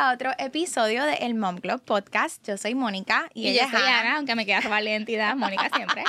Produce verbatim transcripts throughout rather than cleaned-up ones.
a otro episodio de El Mom Club Podcast. Yo soy Mónica y, y ella yo es soy Ana. Ana, aunque me queda robar la identidad, Mónica siempre.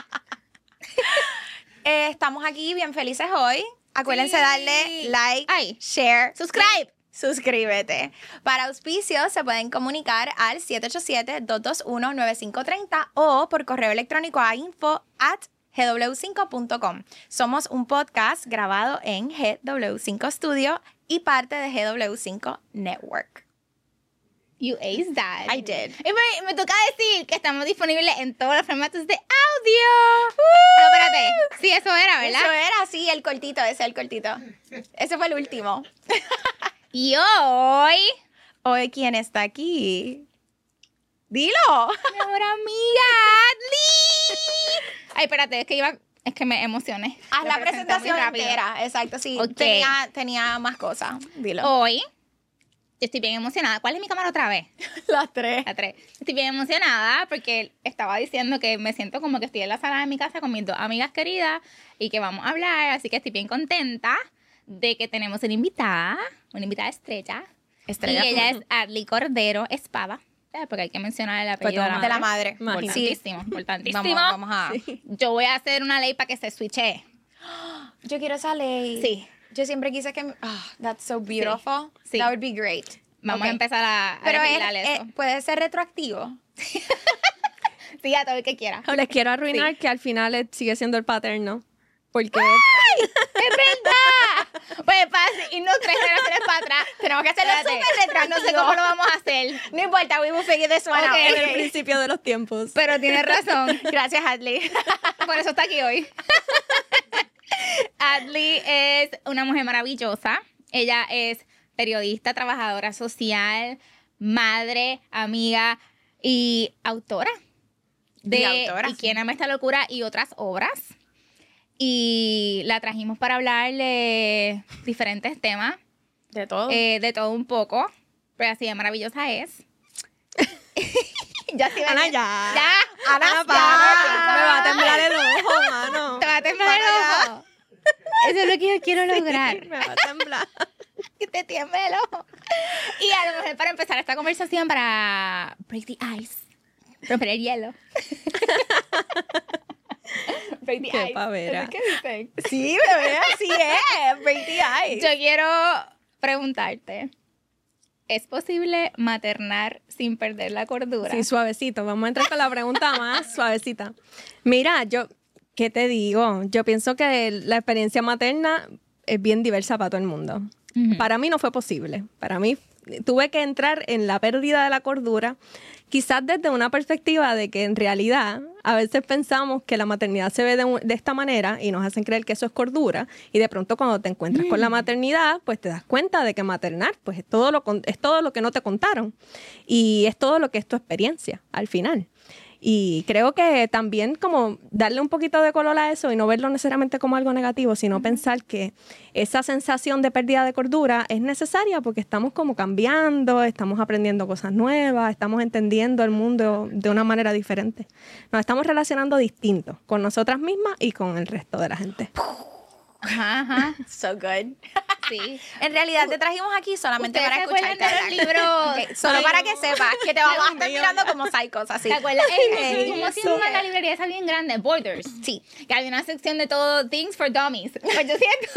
eh, estamos aquí bien felices hoy. Acuérdense Sí. darle like, Ay. share, Subscribe. suscríbete. Para auspicios se pueden comunicar al siete ocho siete, dos dos uno, nueve cinco tres cero o por correo electrónico a info at g w cinco punto com. Somos un podcast grabado en G W cinco Studio y parte de G W cinco Network. You aced that. I did. Y me, me toca decir que estamos disponibles en todos los formatos de audio. Uh, no, espérate. Sí, eso era, ¿verdad? Eso era, sí, el cortito, ese el cortito. Ese fue el último. Y hoy, Hoy, ¿quién está aquí? ¡Dilo! mi mejor amiga, Adli. Ay, espérate, es que iba, es que me emocioné. Haz la Lo presenté muy presentación rápido. entera, exacto, sí. Ok. Tenía, tenía más cosas, dilo. Hoy, yo estoy bien emocionada. ¿Cuál es mi cámara otra vez? Las tres. La tres. Estoy bien emocionada porque estaba diciendo que me siento como que estoy en la sala de mi casa con mis dos amigas queridas y que vamos a hablar, así que estoy bien contenta de que tenemos una invitada, una invitada estrella. Estrella. Y ella es Adli Cordero Espada, ¿sabes? Porque hay que mencionar el apellido Pues de la madre. Importantísimo, importantísimo. Vamos, vamos a... Sí. Yo voy a hacer una ley para que se switche. Yo quiero esa ley. Sí. Yo siempre quise que... Oh, that's so beautiful. Sí. That would be great. Vamos Ok. a empezar a, a Pero es, legislar eso. es- puede ser retroactivo. Sí, a todo el que quiera. Les quiero arruinar que al final él sigue siendo el paterno. Porque ¡Es verdad! Pues para irnos tres generaciones para atrás. Tenemos que hacerlo Espérate, súper retroactivo. No sé cómo lo vamos a hacer. No importa, we will figure this one Ok. out. en el principio de los tiempos. Pero tienes razón. Gracias, Hadley. Por eso está aquí hoy. Adli es una mujer maravillosa. Ella es periodista, trabajadora social, madre, amiga y autora. De Y autora, ¿Y sí. quién ama esta locura? Y otras obras. Y la trajimos para hablar de diferentes temas, De todo. eh, de todo un poco. Pero así de maravillosa es. ya sí, Ana, ven- ya. Ya. Ana, Ana, ya. para. Me va a temblar el ojo, mano. Te va a temblar el ojo. Eso es lo que yo quiero lograr. Me va a temblar. Que te tiemble el ojo. Y a lo mejor para empezar esta conversación, para break the ice, romper el hielo. break the Qué ice. pavera. ¿Qué dicen? Sí, bebé, así es. Break the ice. Yo quiero preguntarte, ¿es posible maternar sin perder la cordura? Sí, suavecito. Vamos a entrar con la pregunta más suavecita. Mira, yo, ¿qué te digo? Yo pienso que la experiencia materna es bien diversa para todo el mundo. Ujú. Para mí no fue posible. Para mí tuve que entrar en la pérdida de la cordura, quizás desde una perspectiva de que en realidad a veces pensamos que la maternidad se ve de, un- de esta manera y nos hacen creer que eso es cordura, y de pronto cuando te encuentras con la maternidad, pues te das cuenta de que maternar pues es todo lo, con- es todo lo que no te contaron y es todo lo que es tu experiencia al final. Y creo que también como darle un poquito de color a eso y no verlo necesariamente como algo negativo, sino pensar que esa sensación de pérdida de cordura es necesaria porque estamos como cambiando, estamos aprendiendo cosas nuevas, estamos entendiendo el mundo de una manera diferente. Nos estamos relacionando distinto con nosotras mismas y con el resto de la gente. Ajá, ajá. So good. Sí. En realidad te trajimos aquí solamente ¿Ustedes para se acuerdan escucharte de los hablar. libros? Ok, solo Ay, para no. que sepas que te vamos a Dios estar mío, mirando ya. como psychos, así. ¿Te acuerdas? Ey, Ey, ¿Cómo se so llama good. la librería esa bien grande? Borders. Sí. Que había una sección de todo Things for Dummies. Pues yo siento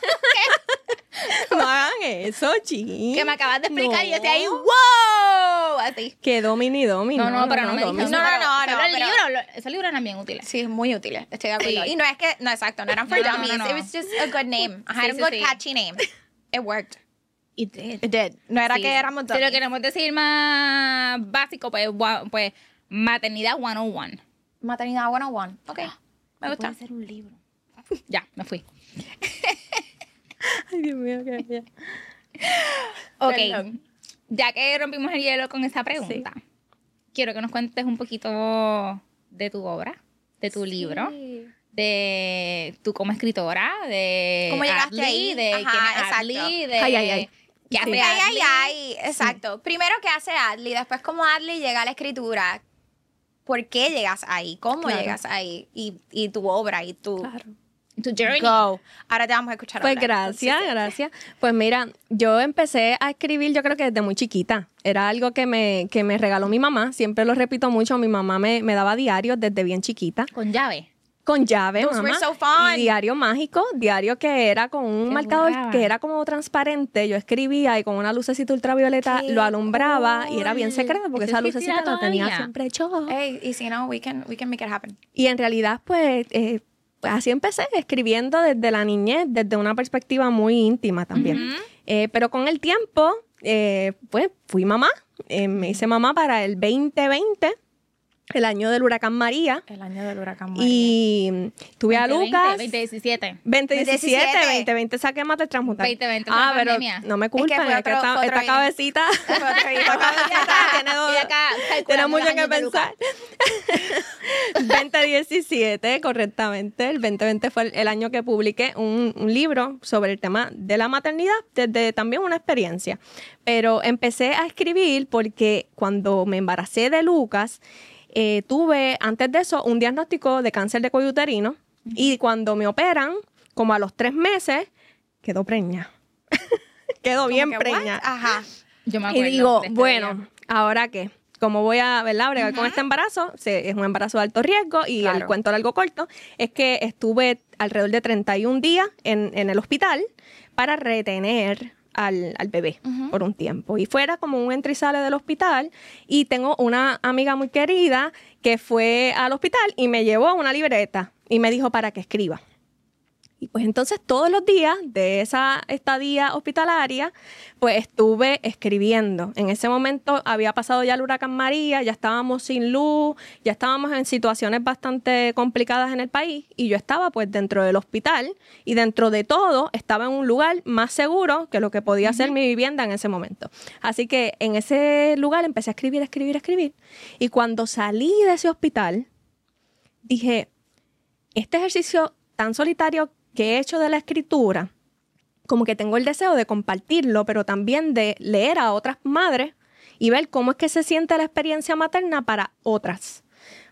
No hagan eso, chi. que me acabas de explicar y yo No. estoy ahí, ¡wow! Así. Que domini, domini. No, no, pero no, me domini. dijeron. No, no, pero- no, pero no, el pero- libro, lo- esos libros eran bien útiles. Sí, muy útiles, estoy de acuerdo. Sí. Y no es que, no, exacto, no eran for No, no, no, dummies. no, no. It was just a good name. I had Sí, a sí, good sí. catchy name. It worked. It did. It did. No era Sí. que éramos Si dummies. lo queremos decir más básico, pues, gua- pues maternidad ciento uno. Maternidad ciento uno. Ok, me gusta. Puede ser un libro. Ya, me fui. Ay, Dios mío, qué bien. Ok, Perdón. ya que rompimos el hielo con esa pregunta, quiero que nos cuentes un poquito de tu obra, de tu libro, de tú como escritora, de ¿Cómo llegaste Adli, ahí? de Ajá, quién es exacto. Adli, de Ay, ay, ay. qué hace Sí. Ay, ay, Adli. ay, exacto. Primero, ¿qué hace Adli? Después, ¿cómo Adli llega a la escritura? ¿Por qué llegas ahí? ¿Cómo Claro. llegas ahí? Y, y tu obra y tu... Claro. Tu journey. Go. Ahora te vamos a escuchar Pues hablar. gracias, Entonces, gracias. Pues mira, yo empecé a escribir yo creo que desde muy chiquita. Era algo que me, que me regaló mi mamá. Siempre lo repito mucho. Mi mamá me, me daba diarios desde bien chiquita. Con llave. Con llave, Those mamá. were so fun. Y diario mágico, diario que era con un Qué marcador brava. que era como transparente. Yo escribía y con una lucecita ultravioleta Qué lo alumbraba y era bien cool. secreto porque Eso esa existirá lucecita la tenía todavía. siempre yo. Hey, y si no, we can, we can make it happen. Y en realidad, pues, eh, pues así empecé, escribiendo desde la niñez, desde una perspectiva muy íntima también. Eh, pero con el tiempo, eh, pues, fui mamá. Eh, me hice mamá para el veinte veinte, el año del huracán María. El año del huracán María. Y tuve a veinte, Lucas. veinte diecisiete. veinte diecisiete, veinte veinte veinte saqué mate transmutar. veinte veinte fue Ah, la pero pandemia. no me Es que culpen, fue es que otro- esta, fue otro esta año. cabecita, Fue otro año. esta cabecita tiene, dos- Y acá tiene calculando mucho los que años de Lucas. pensar. veinte diecisiete, correctamente. El veinte veinte fue el, el año que publiqué un, un libro sobre el tema de la maternidad, desde también una experiencia. Pero empecé a escribir porque cuando me embaracé de Lucas, eh, tuve antes de eso un diagnóstico de cáncer de cuello uterino. Y cuando me operan, como a los tres meses, quedó preña. Quedó bien Como que, what? preña. Ajá. Yo me Y acuerdo. digo, de este bueno, día. ¿ahora qué? ¿Cómo voy a, ¿verdad? bregar con este embarazo? Se- es un embarazo de alto riesgo y Claro. el cuento largo corto es que estuve alrededor de treinta y un días en, en el hospital para retener al, al bebé por un tiempo. Y fuera como un entra y sale del hospital. Y tengo una amiga muy querida que fue al hospital y me llevó una libreta y me dijo para que escriba. Y pues entonces todos los días de esa estadía hospitalaria, pues estuve escribiendo. En ese momento había pasado ya el huracán María, ya estábamos sin luz, ya estábamos en situaciones bastante complicadas en el país y yo estaba pues dentro del hospital y dentro de todo estaba en un lugar más seguro que lo que podía ser mi vivienda en ese momento. Así que en ese lugar empecé a escribir, escribir, escribir y cuando salí de ese hospital dije, este ejercicio tan solitario que he hecho de la escritura, como que tengo el deseo de compartirlo, pero también de leer a otras madres y ver cómo es que se siente la experiencia materna para otras.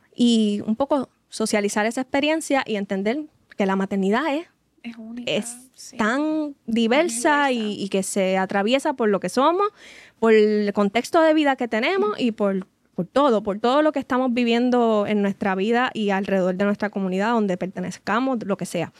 Y un poco socializar esa experiencia y entender que la maternidad es, Es única. es sí. tan diversa y, y que se atraviesa por lo que somos, por el contexto de vida que tenemos y por por todo, por todo lo que estamos viviendo en nuestra vida y alrededor de nuestra comunidad, donde pertenezcamos, lo que sea.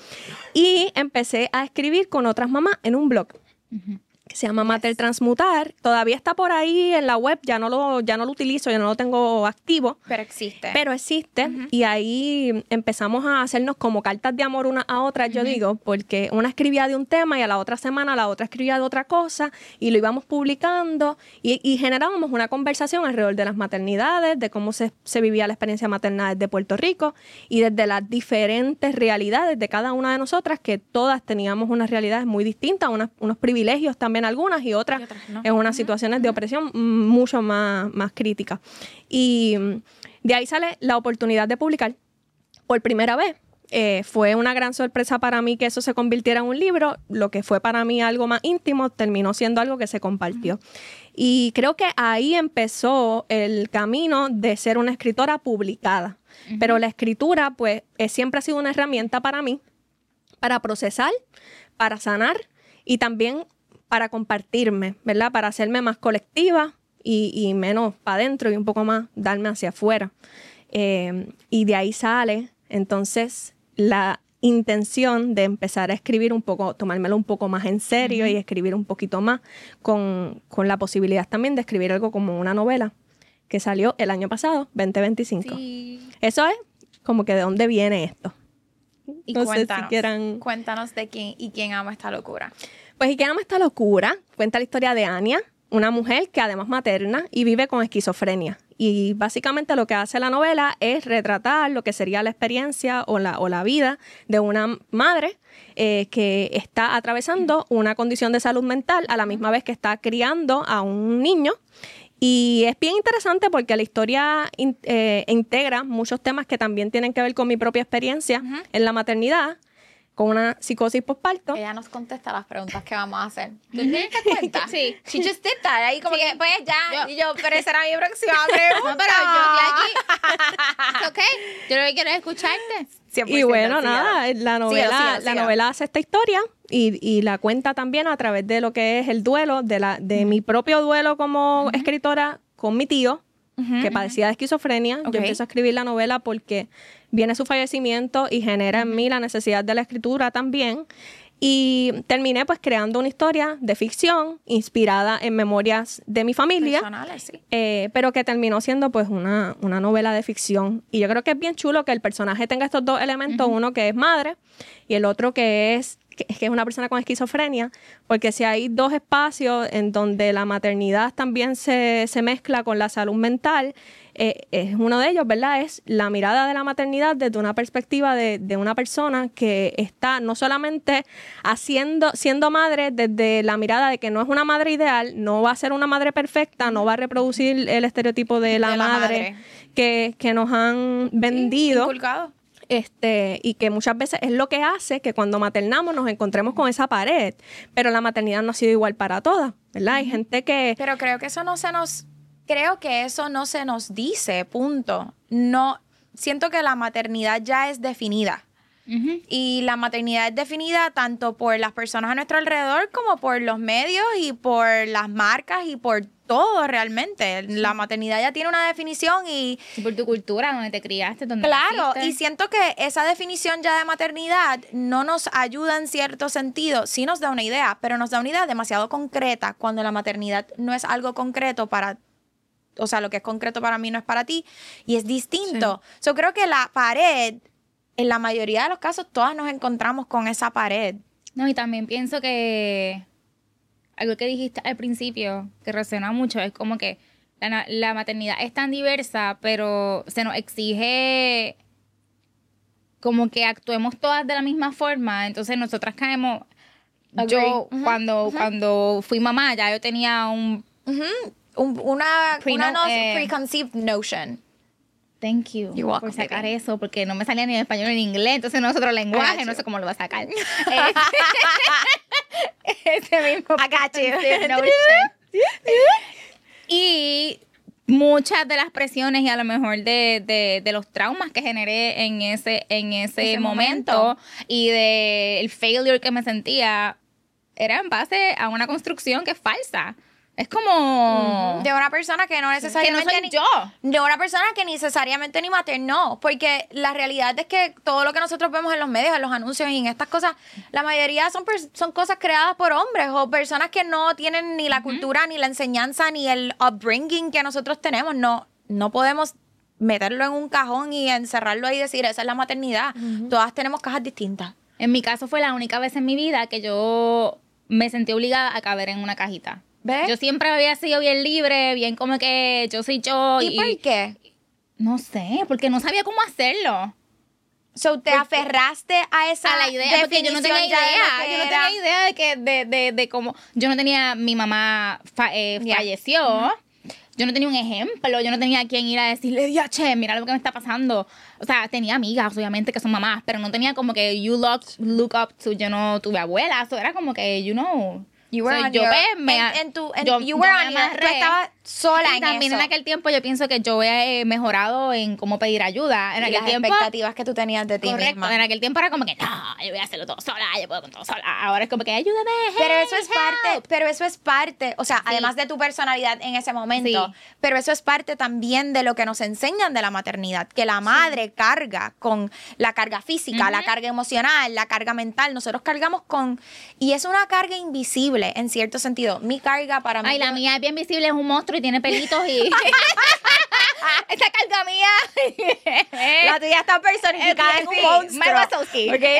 Y empecé a escribir con otras mamás en un blog que se llama Mater Transmutar. Todavía está por ahí en la web, ya no lo, ya no lo utilizo, ya no lo tengo activo. Pero existe. Pero existe y ahí empezamos a hacernos como cartas de amor una a otra, yo digo, porque una escribía de un tema y a la otra semana la otra escribía de otra cosa y lo íbamos publicando y, y generábamos una conversación alrededor de las maternidades, de cómo se, se vivía la experiencia materna desde Puerto Rico y desde las diferentes realidades de cada una de nosotras, que todas teníamos unas realidades muy distintas, unas- unos privilegios también algunas y otras, Y otras no. en unas situaciones de opresión mm, mucho más, más críticas. Y mm, de ahí sale la oportunidad de publicar por primera vez. Eh, fue una gran sorpresa para mí que eso se convirtiera en un libro. Lo que fue para mí algo más íntimo terminó siendo algo que se compartió. Y creo que ahí empezó el camino de ser una escritora publicada. Pero la escritura, pues, eh, siempre ha sido una herramienta para mí, para procesar, para sanar y también para compartirme, ¿verdad? Para hacerme más colectiva y, y menos para adentro y un poco más darme hacia afuera. Eh, y de ahí sale, entonces, la intención de empezar a escribir un poco, tomármelo un poco más en serio y escribir un poquito más con, con la posibilidad también de escribir algo como una novela que salió el año pasado, veinte veinticinco. Sí. Eso es como que de dónde viene esto. Y No sé si cuéntanos, quieran- cuéntanos de quién y quién ama esta locura. Pues, ¿y qué ama esta locura? Cuenta la historia de Ania, una mujer que además materna y vive con esquizofrenia. Y básicamente lo que hace la novela es retratar lo que sería la experiencia o la, o la vida de una madre eh, que está atravesando una condición de salud mental a la misma vez que está criando a un niño. Y es bien interesante porque la historia in- eh, integra muchos temas que también tienen que ver con mi propia experiencia en la maternidad, con una psicosis postparto. Ella nos contesta las preguntas que vamos a hacer. ¿Tú tienes que cuenta? Sí. She just did that. Ahí como Sí. que, pues ya. Yo- y yo, pero esa era mi próxima pregunta. No, pero yo estoy aquí. ¿Ok? Yo lo que quiero es escucharte. Y cien por ciento, bueno, sígalo. nada, la novela, Sígalo, sígalo, la sígalo. novela hace esta historia y, y la cuenta también a través de lo que es el duelo, de, la, de mi propio duelo como escritora con mi tío, que padecía de esquizofrenia. Ok. Yo empiezo a escribir la novela porque viene su fallecimiento y genera en mí la necesidad de la escritura también. Y terminé pues creando una historia de ficción inspirada en memorias de mi familia. Personales, sí. Eh, pero que terminó siendo pues una, una novela de ficción. Y yo creo que es bien chulo que el personaje tenga estos dos elementos, uno que es madre y el otro que es, que, que es una persona con esquizofrenia, porque si hay dos espacios en donde la maternidad también se, se mezcla con la salud mental, eh, es uno de ellos, ¿verdad? Es la mirada de la maternidad desde una perspectiva de, de una persona que está no solamente haciendo, siendo madre desde la mirada de que no es una madre ideal, no va a ser una madre perfecta, no va a reproducir el estereotipo de la, De la madre, madre. Que, que nos han vendido. Inculcado. Este, y que muchas veces es lo que hace que cuando maternamos nos encontremos con esa pared, pero la maternidad no ha sido igual para todas, ¿verdad? Hay gente que... Pero creo que eso no se nos, creo que eso no se nos dice, punto. No, siento que la maternidad ya es definida. Ujú. Y la maternidad es definida tanto por las personas a nuestro alrededor como por los medios y por las marcas y por todo realmente. La maternidad ya tiene una definición y Y por tu cultura, donde te criaste, donde claro, naciste. y siento que esa definición ya de maternidad no nos ayuda en cierto sentido, sí nos da una idea, pero nos da una idea demasiado concreta cuando la maternidad no es algo concreto para, o sea, lo que es concreto para mí no es para ti y es distinto. Yo creo que la pared, en la mayoría de los casos, todas nos encontramos con esa pared. No, y también pienso que algo que dijiste al principio, que resuena mucho, es como que la, na- la maternidad es tan diversa, pero se nos exige como que actuemos todas de la misma forma. Entonces nosotras caemos... Yo, Agree. Ujú, cuando, cuando fui mamá, ya yo tenía un... Ujú. Un- una, Pre- una no- eh, preconceived notion. Thank you You're welcome, por sacar baby. eso, porque no me salía ni en español ni en inglés, entonces no es otro I lenguaje, got no you. sé cómo lo va a sacar. Ese, ese mismo. I got you. preconceived notion. Y muchas de las presiones y a lo mejor de, de, de los traumas que generé en ese, en ese, Ese momento, momento. y de el failure que me sentía era en base a una construcción que es falsa. Es como... De una persona que no necesariamente soy ni- yo. De una persona que necesariamente ni maternó. Porque la realidad es que todo lo que nosotros vemos en los medios, en los anuncios y en estas cosas, la mayoría son, pers- son cosas creadas por hombres o personas que no tienen ni la cultura, ni la enseñanza, ni el upbringing que nosotros tenemos. No, no podemos meterlo en un cajón y encerrarlo ahí y decir, esa es la maternidad. Todas tenemos cajas distintas. En mi caso fue la única vez en mi vida que yo me sentí obligada a caber en una cajita. ¿Ves? Yo siempre había sido bien libre, bien como que yo soy yo. ¿Y, por qué? No sé, porque no sabía cómo hacerlo. So, te aferraste a esa A la idea, porque yo no tenía definición ya de lo idea. que Yo no era. tenía idea de que, de, de, de cómo. Yo no tenía. Mi mamá fa- eh, Ya. falleció. Yo no tenía un ejemplo. Yo no tenía a quien ir a decirle, Dios, che, mira lo que me está pasando. O sea, tenía amigas, obviamente, que son mamás, pero no tenía como que you look, look up to. Yo no tuve abuela. Eso era como que, you know. You were So, on yo your- pues, me en- a- en tu- en- yo- you yo were me on your- amarré. tú estabas sola Y en también eso. en aquel tiempo yo pienso que yo he mejorado en cómo pedir ayuda. En Y aquel las tiempo, expectativas que tú tenías de ti correcto, misma. en aquel tiempo era como que, no, yo voy a hacerlo todo sola, yo puedo con todo sola. Ahora es como que, ayúdame, Pero hey, eso es help. parte, pero eso es parte, o sea, además de tu personalidad en ese momento, Sí. pero eso es parte también de lo que nos enseñan de la maternidad, que la madre carga con la carga física, la carga emocional, la carga mental, nosotros cargamos con, y es una carga invisible en cierto sentido. Mi carga para mí. Ay, la mía es bien visible, es un monstruo y tiene pelitos y... Esa carga mía... La tuya está personificada en un Sí, monstruo. Mike Wazowski. ¿Ok?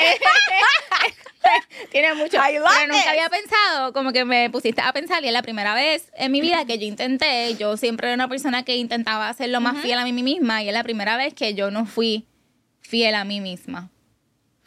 Tiene mucho. I love Pero nunca this. había pensado, como que me pusiste a pensar, y es la primera vez en mi vida que yo intenté, yo siempre era una persona que intentaba ser lo más fiel a mí misma, y es la primera vez que yo no fui fiel a mí misma.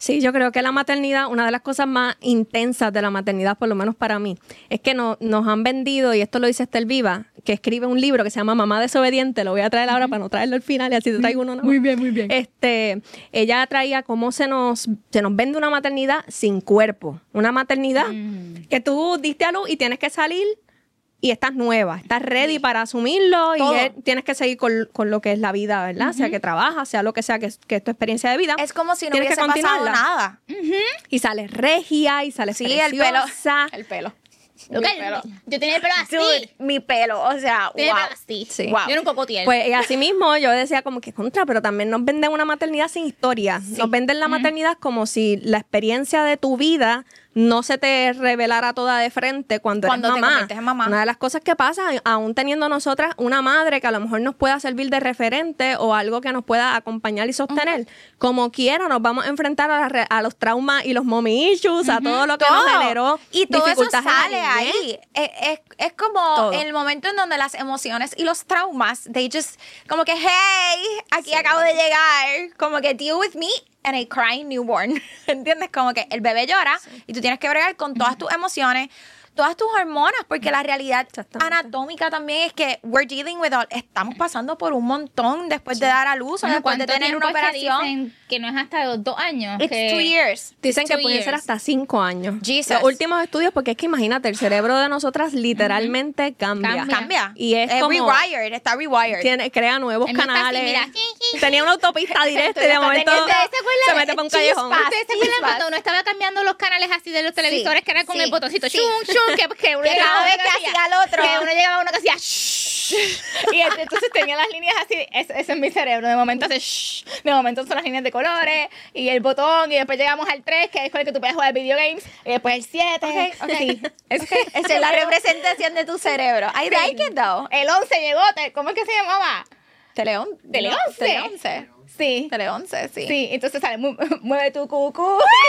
Sí, yo creo que la maternidad, una de las cosas más intensas de la maternidad, por lo menos para mí, es que no, nos han vendido, y esto lo dice Estel Viva, que escribe un libro que se llama Mamá Desobediente, lo voy a traer ahora para no traerlo al final y así te traigo uno. ¿No? Muy bien, muy bien. Este, ella traía cómo se nos, se nos vende una maternidad sin cuerpo, una maternidad Mm. que tú diste a luz y tienes que salir y estás nueva, estás ready para asumirlo Todo. y es- tienes que seguir con, con lo que es la vida, ¿verdad? Sea que trabajas, sea lo que sea que, es- que es tu experiencia de vida. Es como si no Tienes hubiese que pasado continuarla. nada. Y sales regia y sales Sí, el pelo. preciosa. El pelo. Look, Mi pelo. yo tenía el pelo así. Dude, mi pelo, o sea, Tenía wow. el pelo así. Sí. Wow. Yo era un cocotiel. Pues y así mismo yo decía como que contra, pero también nos venden una maternidad sin historia. Nos venden la maternidad como si la experiencia de tu vida no se te revelara toda de frente cuando, Cuando eres te mamá. conviertes en mamá. Una de las cosas que pasa, aún teniendo nosotras una madre que a lo mejor nos pueda servir de referente o algo que nos pueda acompañar y sostener, como quiera nos vamos a enfrentar a, la re- a los traumas y los mommy issues, a todo lo que nos Todo. generó Y todo eso dificultades en la sale niñez. ahí. Es, es, es como Todo. el momento en donde las emociones y los traumas, they just, como que, hey, aquí acabo de llegar, como que deal with me and a crying newborn. ¿Entiendes? Como que el bebé llora y tú tienes que bregar con todas tus emociones, todas tus hormonas, porque la realidad Exactamente. anatómica también es que we're dealing with all, estamos pasando por un montón después de dar a luz o Bueno, después de ¿cuánto tener una tiempo es que operación. dicen que no es hasta los dos años? It's que- two years. Dicen que Two pueden ser years. hasta cinco años. Jesus. Los últimos estudios, porque es que imagínate, el cerebro de nosotras literalmente cambia. Cambia. Cambia. Y es como- rewired, está rewired. Tiene, crea nuevos El mío está así, canales. mira. Tenía una autopista directa y de Estoy momento teniendo- ¿Ustedes se acuerdan? se mete para un callejón. Chispas. ¿Ustedes se acuerdan Chispas. cuando uno estaba cambiando los canales así de los televisores que era con sí, el botoncito? sí. Chum, chum, que, que uno Que llegaba cada a vez uno que hacía al otro. Que uno llegaba a uno que hacía shh. Y entonces tenía las líneas así. Ese, ese es mi cerebro. De momento hace shh. De momento son las líneas de colores. Y el botón. Y después llegamos al tres, que es con el que tú puedes jugar video games. Y después el siete. Ok, ok. Sí. Ese- Esa es la representación de tu cerebro. I like it though. El once llegó. te- ¿Cómo es que se llamaba? Teleón. Tele no, once. Tele once. Sí. Tele once, sí. Sí, entonces sale, mu- mueve tu cucú.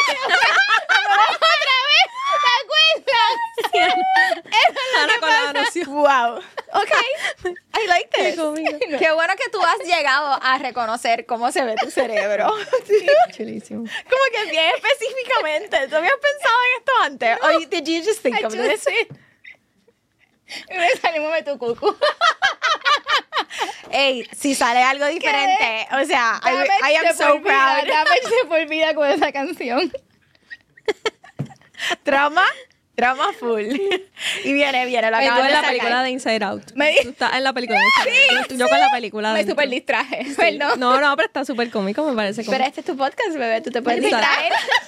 Otra vez, ¿te acuerdas? Ana con la noción. Wow. Ok. I like this. cómico. Qué bueno que tú has llegado a reconocer cómo se ve tu cerebro. Sí. Chulísimo. Como que bien específicamente. ¿Tú habías pensado en esto antes? O did you just think I of just this? Y me sale, mueve tu cucú. Ey, si sale algo diferente, o sea, I, I am Damage so de por vida, proud. Damage de por vida con esa canción. Drama, drama full. Y viene, viene, lo Oye, tú acabas en de la sacar. película de Inside Out. Me di- Tú estás en la película de Inside Out. Yo con la película Me dentro. super distraje. Sí. Perdón. No, no, pero está súper cómico, me parece Pero cómico. este es tu podcast, bebé, tú te puedes Exacto. distraer.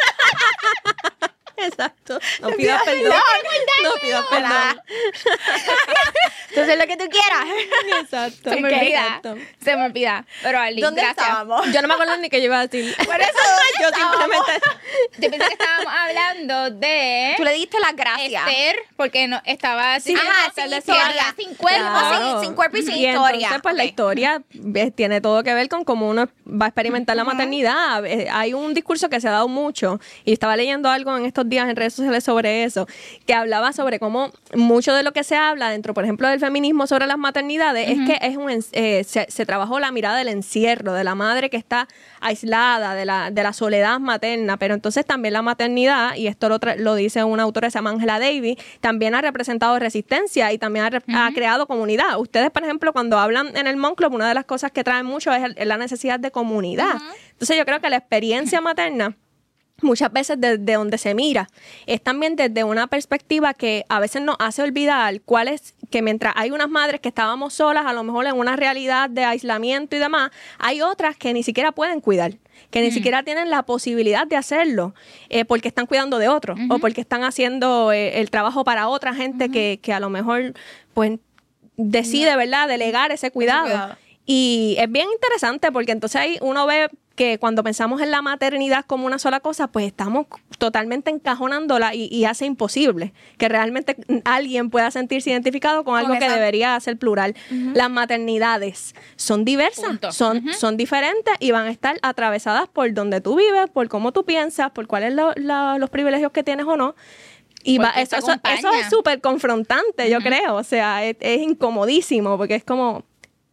Exacto. No pidas perdón. No pidas perdón. Entonces, lo que tú quieras. Exacto. Se me olvida. Exacto. Se me olvida. Pero Arlene, ¿Dónde gracias. estábamos? Yo no me acuerdo ni qué yo iba a decir. Por eso, Yo simplemente... Yo pensé que estábamos hablando de Tú le diste las gracias. Esther, porque no estaba Sí, Ajá, sí, sin sí, historia. sí, sin cuerpo, Claro. sin- sin cuerpo y sin Y historia. Entonces, pues la Ok. historia ves, tiene todo que ver con cómo uno va a experimentar la maternidad. Eh, Hay un discurso que se ha dado mucho, y estaba leyendo algo en estos días en redes sociales sobre eso, que hablaba sobre cómo mucho de lo que se habla dentro, por ejemplo, del feminismo sobre las maternidades, es que es un, en- eh, se, se trabajó la mirada del encierro, de la madre que está aislada, de la, de la soledad materna, pero entonces también la maternidad, y esto lo, tra- lo dice una autora que se llama Angela Davis, también ha representado resistencia y también ha, re- ha creado comunidad. Ustedes, por ejemplo, cuando hablan en el Mon Club, una de las cosas que traen mucho es, el- es la necesidad de comunidad. Entonces yo creo que la experiencia materna, muchas veces desde donde se mira, es también desde una perspectiva que a veces nos hace olvidar cuál es, que mientras hay unas madres que estábamos solas, a lo mejor en una realidad de aislamiento y demás, hay otras que ni siquiera pueden cuidar, que ni siquiera tienen la posibilidad de hacerlo, eh, porque están cuidando de otros, o porque están haciendo eh, el trabajo para otra gente que, que a lo mejor pues decide, ¿verdad?, delegar ese cuidado. cuidado. Y es bien interesante porque entonces ahí uno ve que cuando pensamos en la maternidad como una sola cosa, pues estamos totalmente encajonándola y, y hace imposible que realmente alguien pueda sentirse identificado con algo Con que esa- debería ser plural. Las maternidades son diversas, Punto. son, son diferentes y van a estar atravesadas por donde tú vives, por cómo tú piensas, por cuáles lo- la- los privilegios que tienes o no. Y va, Porque eso, te eso, eso acompaña. es súper confrontante, yo creo. O sea, es, es incomodísimo porque es como...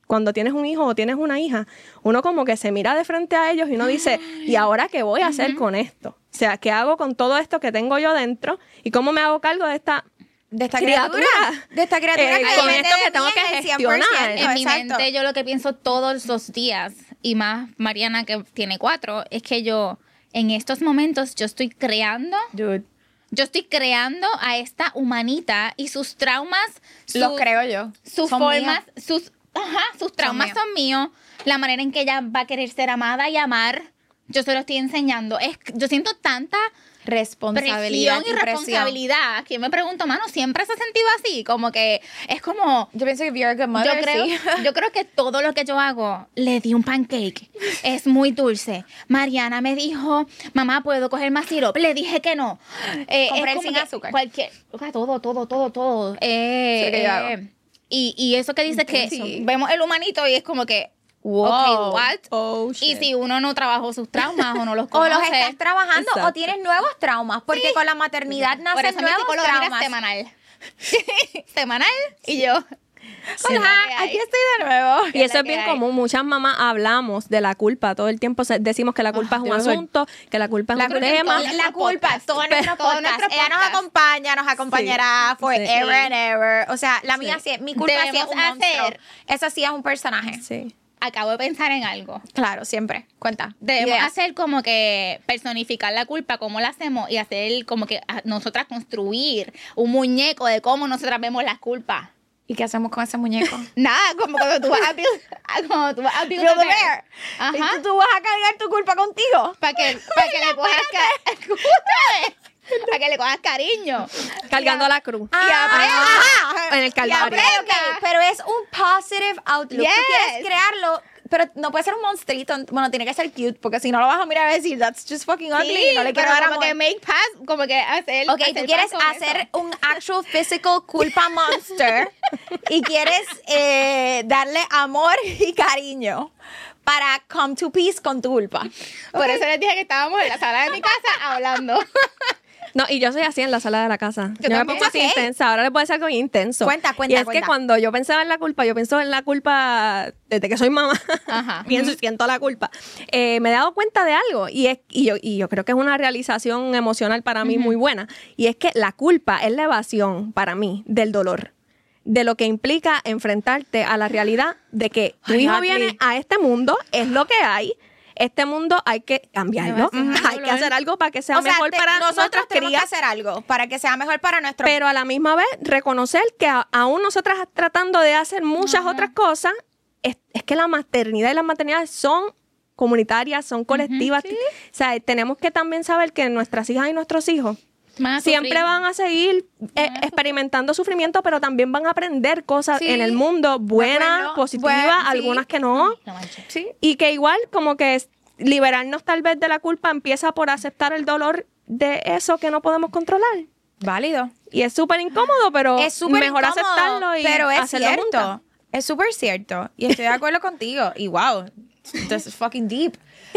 cuando tienes un hijo o tienes una hija, uno como que se mira de frente a ellos y uno dice, ¿y ahora qué voy a hacer uh-huh. con esto? O sea, ¿qué hago con todo esto que tengo yo dentro? ¿Y cómo me hago cargo de esta de esta criatura, criatura, de esta criatura eh, que con depende esto de que tengo mí que en el gestionar? cien por ciento, En mi exacto. mente yo lo que pienso todos los días, y más Mariana que tiene cuatro, es que yo en estos momentos yo estoy creando, Dude. yo estoy creando a esta humanita y sus traumas, sus, Los creo yo. sus Son formas, míos. sus, ajá, sus traumas míos. son míos, la manera en que ella va a querer ser amada y amar, yo se lo estoy enseñando. Es, yo siento tanta Responsabilidad presión y presión. responsabilidad que me pregunto, mano, siempre se ha sentido así, como que es como Yo pienso que if you're a good mother, yo creo, sí. yo creo que todo lo que yo hago, le di un pancake, es muy dulce. Mariana me dijo, mamá, ¿puedo coger más sirope? Le dije que no. Eh, Compré es el como sin que azúcar. Cualquier, o sea, todo, todo, todo, todo. Eh, Sí, que yo hago. eh, y, y eso que dice que Sí. vemos el humanito y es como que, Wow. ok, what? Oh, Y shit. si uno no trabajó sus traumas o no los O conoce. los estás trabajando o Exacto. tienes nuevos traumas, porque con la maternidad Por nacen eso mi nuevos psicóloga mira traumas. semanal. Semanal y yo. Hola, ¿qué hay? aquí estoy de nuevo. Y eso la es que bien hay. común. Muchas mamás hablamos de la culpa. Todo el tiempo se- decimos que la culpa es un dude. asunto, que la culpa es La un culpa, tema. la, la culpa, todo nuestro Todo podcast. nuestro Ella nos podcast. acompaña, nos acompañará Sí. forever Sí. and ever. O sea, la mía Sí. sí, mi culpa sí es Debemos un monstruo. hacer- Esa sí es un personaje. Sí. Acabo de pensar en algo. Claro, siempre. Cuenta. Debemos Ideas. hacer como que personificar la culpa, cómo la hacemos, y hacer como que a- nosotras construir un muñeco de cómo nosotras vemos las culpas. ¿Y qué hacemos con ese muñeco? Nada, como cuando tú vas a build, a- como tú vas a build Build a a bear. bear. Ajá. ¿Y tú, tú vas a cargar tu culpa contigo? Para que, para que le cojas ca- escúchame, para que le cojas cariño. Cargando la cruz. Ah, En el Y calvario. aprende, ok, pero es un positive outlook. Yes. Tú quieres crearlo, pero no puede ser un monstruito. Bueno, tiene que ser cute, porque si no lo vas a mirar y decir, that's just fucking ugly. Sí, no le quiero pero dar como amor. que make pass, como que hacer. Ok, hacer tú quieres paz con hacer eso. un actual physical culpa monster y quieres eh, darle amor y cariño para come to peace con tu culpa. Por eso les dije que estábamos en la sala de mi casa hablando. No, y yo soy así en la sala de la casa. Yo, me también. pongo así Ok. intensa. Ahora les voy a decir algo intenso. Cuenta, cuenta, Y es cuenta. que cuando yo pensaba en la culpa, yo pienso en la culpa desde que soy mamá. Ajá. Pienso y siento la culpa. Eh, me he dado cuenta de algo y, es, y, yo, y yo creo que es una realización emocional para mí muy buena. Y es que la culpa es la evasión para mí del dolor. De lo que implica enfrentarte a la realidad de que tu Ay, hijo Natalie. viene a este mundo, es lo que hay. Este mundo hay que cambiarlo. Evasión del Hay que dolor. hacer algo para que sea O sea, mejor te- para nosotros nuestras tenemos crías. que hacer algo para que sea mejor para nuestro. Pero a la misma vez reconocer que a- aún nosotras tratando de hacer muchas otras cosas, es, es que la maternidad y las maternidades son comunitarias, son colectivas. O sea, tenemos que también saber que nuestras hijas y nuestros hijos Van a siempre sufrir. van a seguir eh, experimentando sufrimiento, pero también van a aprender cosas Sí, en el mundo, buenas, acuerdo. positivas, Buen- sí. algunas que no. No manches. sí. Y que igual como que es- liberarnos tal vez de la culpa empieza por aceptar el dolor de eso que no podemos controlar. Válido. Y es súper incómodo, pero Es súper mejor incómodo, aceptarlo y pero es hacerlo cierto. juntas. Es súper cierto. Y estoy de acuerdo contigo. Y wow, this is fucking deep.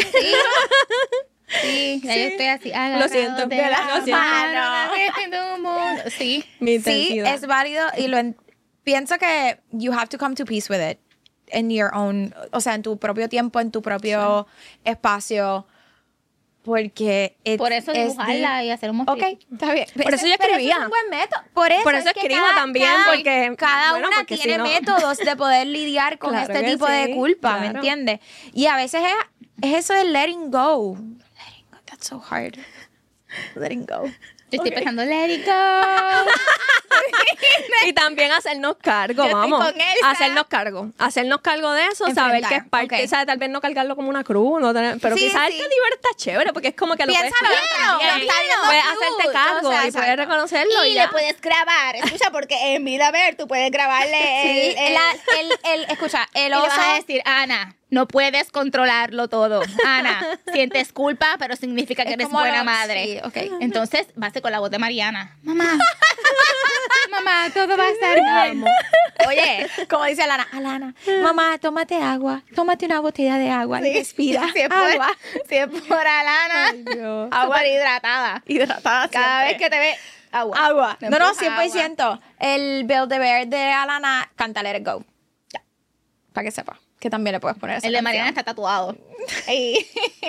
Sí, ya yo estoy así. Lo siento, de la lo siento. mano, de un mundo. Sí. Mi Sí, intensidad. es válido y lo en- pienso que you have to come to peace with it in your own, o sea, en tu propio tiempo, en tu propio espacio, porque it's- Por eso es dibujarla y hacer un Ok, monstruito. está bien. Por eso yo Pero escribía. es un buen método. Por eso, Por eso es que escribo cada- también, cada- porque- cada bueno, una porque si tiene no- métodos de poder lidiar con Claro este que tipo de sí, culpa, ¿me claro. entiendes? Y a veces es, es eso de letting go. Letting go, that's so hard. Letting go. Yo estoy pensando, let it go. Y también hacernos cargo, Yo estoy vamos. con Elsa. Hacernos cargo. Hacernos cargo de eso, saber Enfrentar, que es parte, ok. ¿sabes? Tal vez no cargarlo como una cruz, no tener- pero Sí, quizás sí. este nivel está chévere, porque es como que lo puedes Piénsalo, cuidar claro, también. está bien, Puedes cute, hacerte cargo o sea, y puedes exacto. reconocerlo. Y ya. le puedes grabar. Escucha, porque en vida ver, tú puedes grabarle Sí, el, el- la- el, el, escucha, el y le oso. vas a decir, Ana, no puedes controlarlo todo. Ana, sientes culpa, pero significa que Es eres como buena lo- madre. sí, ok. Entonces, vas con la voz de Mariana. Mamá, mamá, todo va a estar bien. Oye, Como dice Alana, Alana, mamá, tómate agua, tómate una botella de agua y respira. si es por, agua. si es por Alana, Ay, Dios. agua hidratada. Hidratada Cada vez siempre. que te ve, agua. Agua. Me No, no, empuja cien por ciento. El Build a Bear de Alana canta Let It Go. para que sepa, que también le puedes poner esa El de canción. Mariana está tatuado. Ey.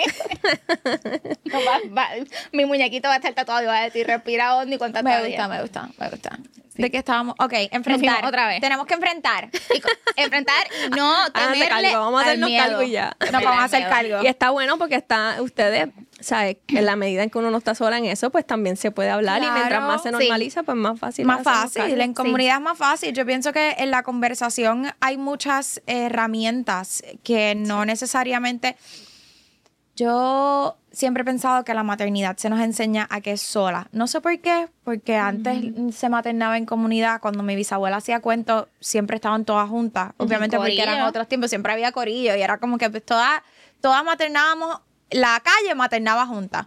No, va- va- mi muñequito va a estar tatuado y va a decir respira hondo y cuánta Me gusta, me gusta, me gusta. ¿De qué estábamos? Ok, fuimos enfrentar. otra vez. Tenemos que enfrentar. Y co- enfrentar y no Háganse temerle cargo, vamos a al hacernos miedo. cargo y ya. Nos vamos a hacer cargo. Y está bueno porque está, ustedes, ¿sabes? En la medida en que uno no está sola en eso, pues también se puede hablar y mientras Claro, más se sí. normaliza, pues más fácil. Más hacernos fácil, cargo. en comunidad es más fácil. Yo pienso que en la conversación hay muchas herramientas que no necesariamente... Yo siempre he pensado que la maternidad se nos enseña a que es sola. No sé por qué, porque antes se maternaba en comunidad. Cuando mi bisabuela hacía cuentos, siempre estaban todas juntas. Obviamente porque corillo. eran otros tiempos, siempre había corillo y era como que pues, todas, todas maternábamos, la calle maternaba juntas.